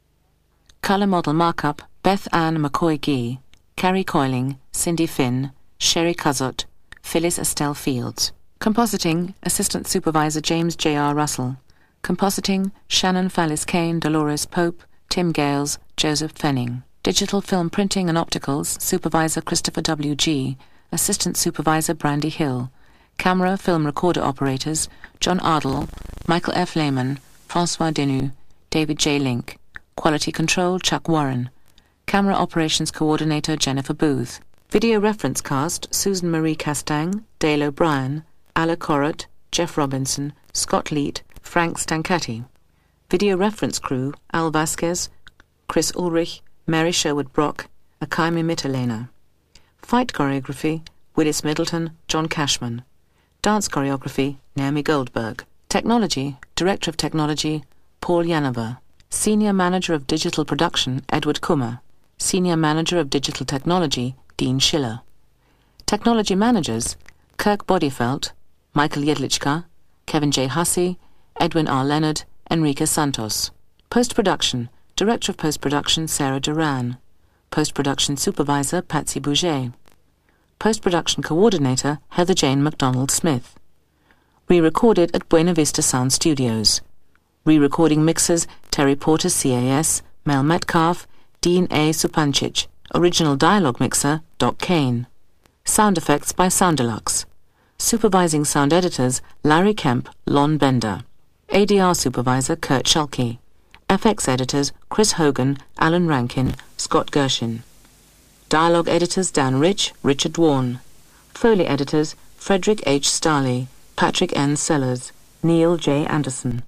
Color Model Markup, Beth Ann McCoy-Gee, Carrie Coiling, Cindy Finn, Sherry Cuzot, Phyllis Estelle Fields. Compositing, Assistant Supervisor James J. R. Russell. Compositing, Shannon Fallis Kane, Dolores Pope, Tim Gales, Joseph Fenning. Digital Film Printing and Opticals, Supervisor Christopher W. G., Assistant Supervisor Brandy Hill. Camera, Film Recorder Operators, John Ardle, Michael F. Lehman, Francois Denu, David J. Link. Quality Control, Chuck Warren. Camera Operations Coordinator, Jennifer Booth. Video Reference Cast, Susan Marie Castang, Dale O'Brien, Alla Corrett, Jeff Robinson, Scott Leet, Frank Stancati. Video Reference Crew, Al Vasquez, Chris Ulrich, Mary Sherwood-Brock, Akaimi Mitterlehner. Fight Choreography, Willis Middleton, John Cashman. Dance Choreography, Naomi Goldberg. Technology, Director of Technology, Paul Yanover. Senior Manager of Digital Production, Edward Kummer. Senior Manager of Digital Technology, Dean Schiller. Technology Managers, Kirk Bodyfelt, Michael Jedlichka, Kevin J. Hussey, Edwin R. Leonard, Enrique Santos. Post-Production, Director of Post-Production, Sarah Duran. Post-Production Supervisor, Patsy Bouget. Post-Production Coordinator, Heather Jane MacDonald-Smith. Re-recorded at Buena Vista Sound Studios. Re-recording mixers, Terry Porter CAS, Mel Metcalf, Dean A. Supancic. Original dialogue mixer, Doc Kane. Sound effects by Soundelux. Supervising sound editors, Larry Kemp, Lon Bender. ADR supervisor, Kurt Schulke. FX editors, Chris Hogan, Alan Rankin, Scott Gershin. Dialogue editors, Dan Rich, Richard Warren. Foley editors, Frederick H. Starley, Patrick N. Sellers, Neil J. Anderson.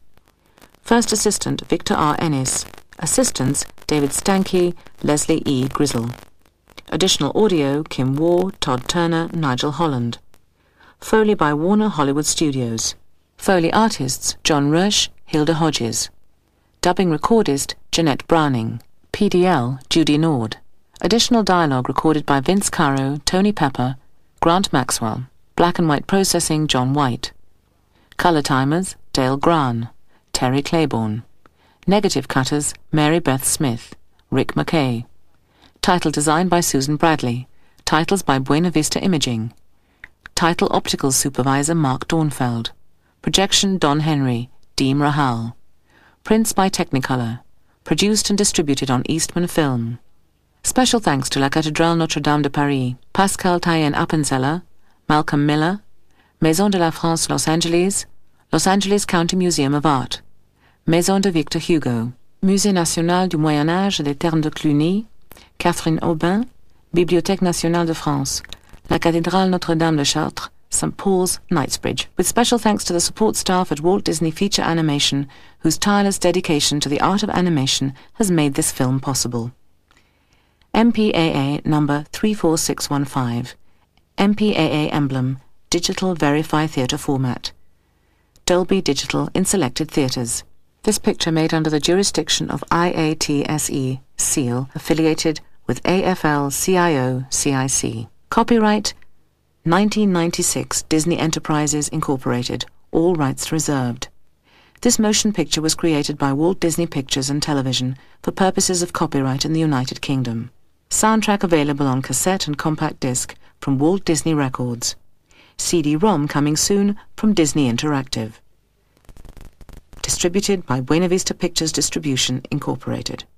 First assistant, Victor R. Ennis. Assistants, David Stanke, Leslie E. Grizzle. Additional audio, Kim Waugh, Todd Turner, Nigel Holland. Foley by Warner Hollywood Studios. Foley artists John Roche, Hilda Hodges. Dubbing recordist Jeanette Browning. PDL Judy Nord. Additional dialogue recorded by Vince Caro, Tony Pepper, Grant Maxwell. Black and white processing John White. Color timers Dale Gran, Terry Claiborne. Negative cutters Mary Beth Smith, Rick McKay. Title design by Susan Bradley. Titles by Buena Vista Imaging. Title optical supervisor Mark Dornfeld. Projection Don Henry, Deem Rahal. Prints by Technicolor. Produced and distributed on Eastman Film. Special thanks to La Cathédrale Notre-Dame de Paris, Pascal Tayen Appenzeller, Malcolm Miller, Maison de la France Los Angeles County Museum of Art, Maison de Victor Hugo, Musée National du Moyen Âge des Ternes de Cluny, Catherine Aubin, Bibliothèque Nationale de France, La Cathédrale Notre-Dame de Chartres, St. Paul's, Knightsbridge, with special thanks to the support staff at Walt Disney Feature Animation, whose tireless dedication to the art of animation has made this film possible. MPAA number 34615. MPAA emblem, Digital Verify Theatre format. Dolby Digital in selected theatres. This picture made under the jurisdiction of IATSE, SEAL, affiliated with AFL-CIO-CIC. Copyright 1996 Disney Enterprises Incorporated, all rights reserved. This motion picture was created by Walt Disney Pictures and Television for purposes of copyright in the United Kingdom. Soundtrack available on cassette and compact disc from Walt Disney Records. CD-ROM coming soon from Disney Interactive. Distributed by Buena Vista Pictures Distribution Incorporated.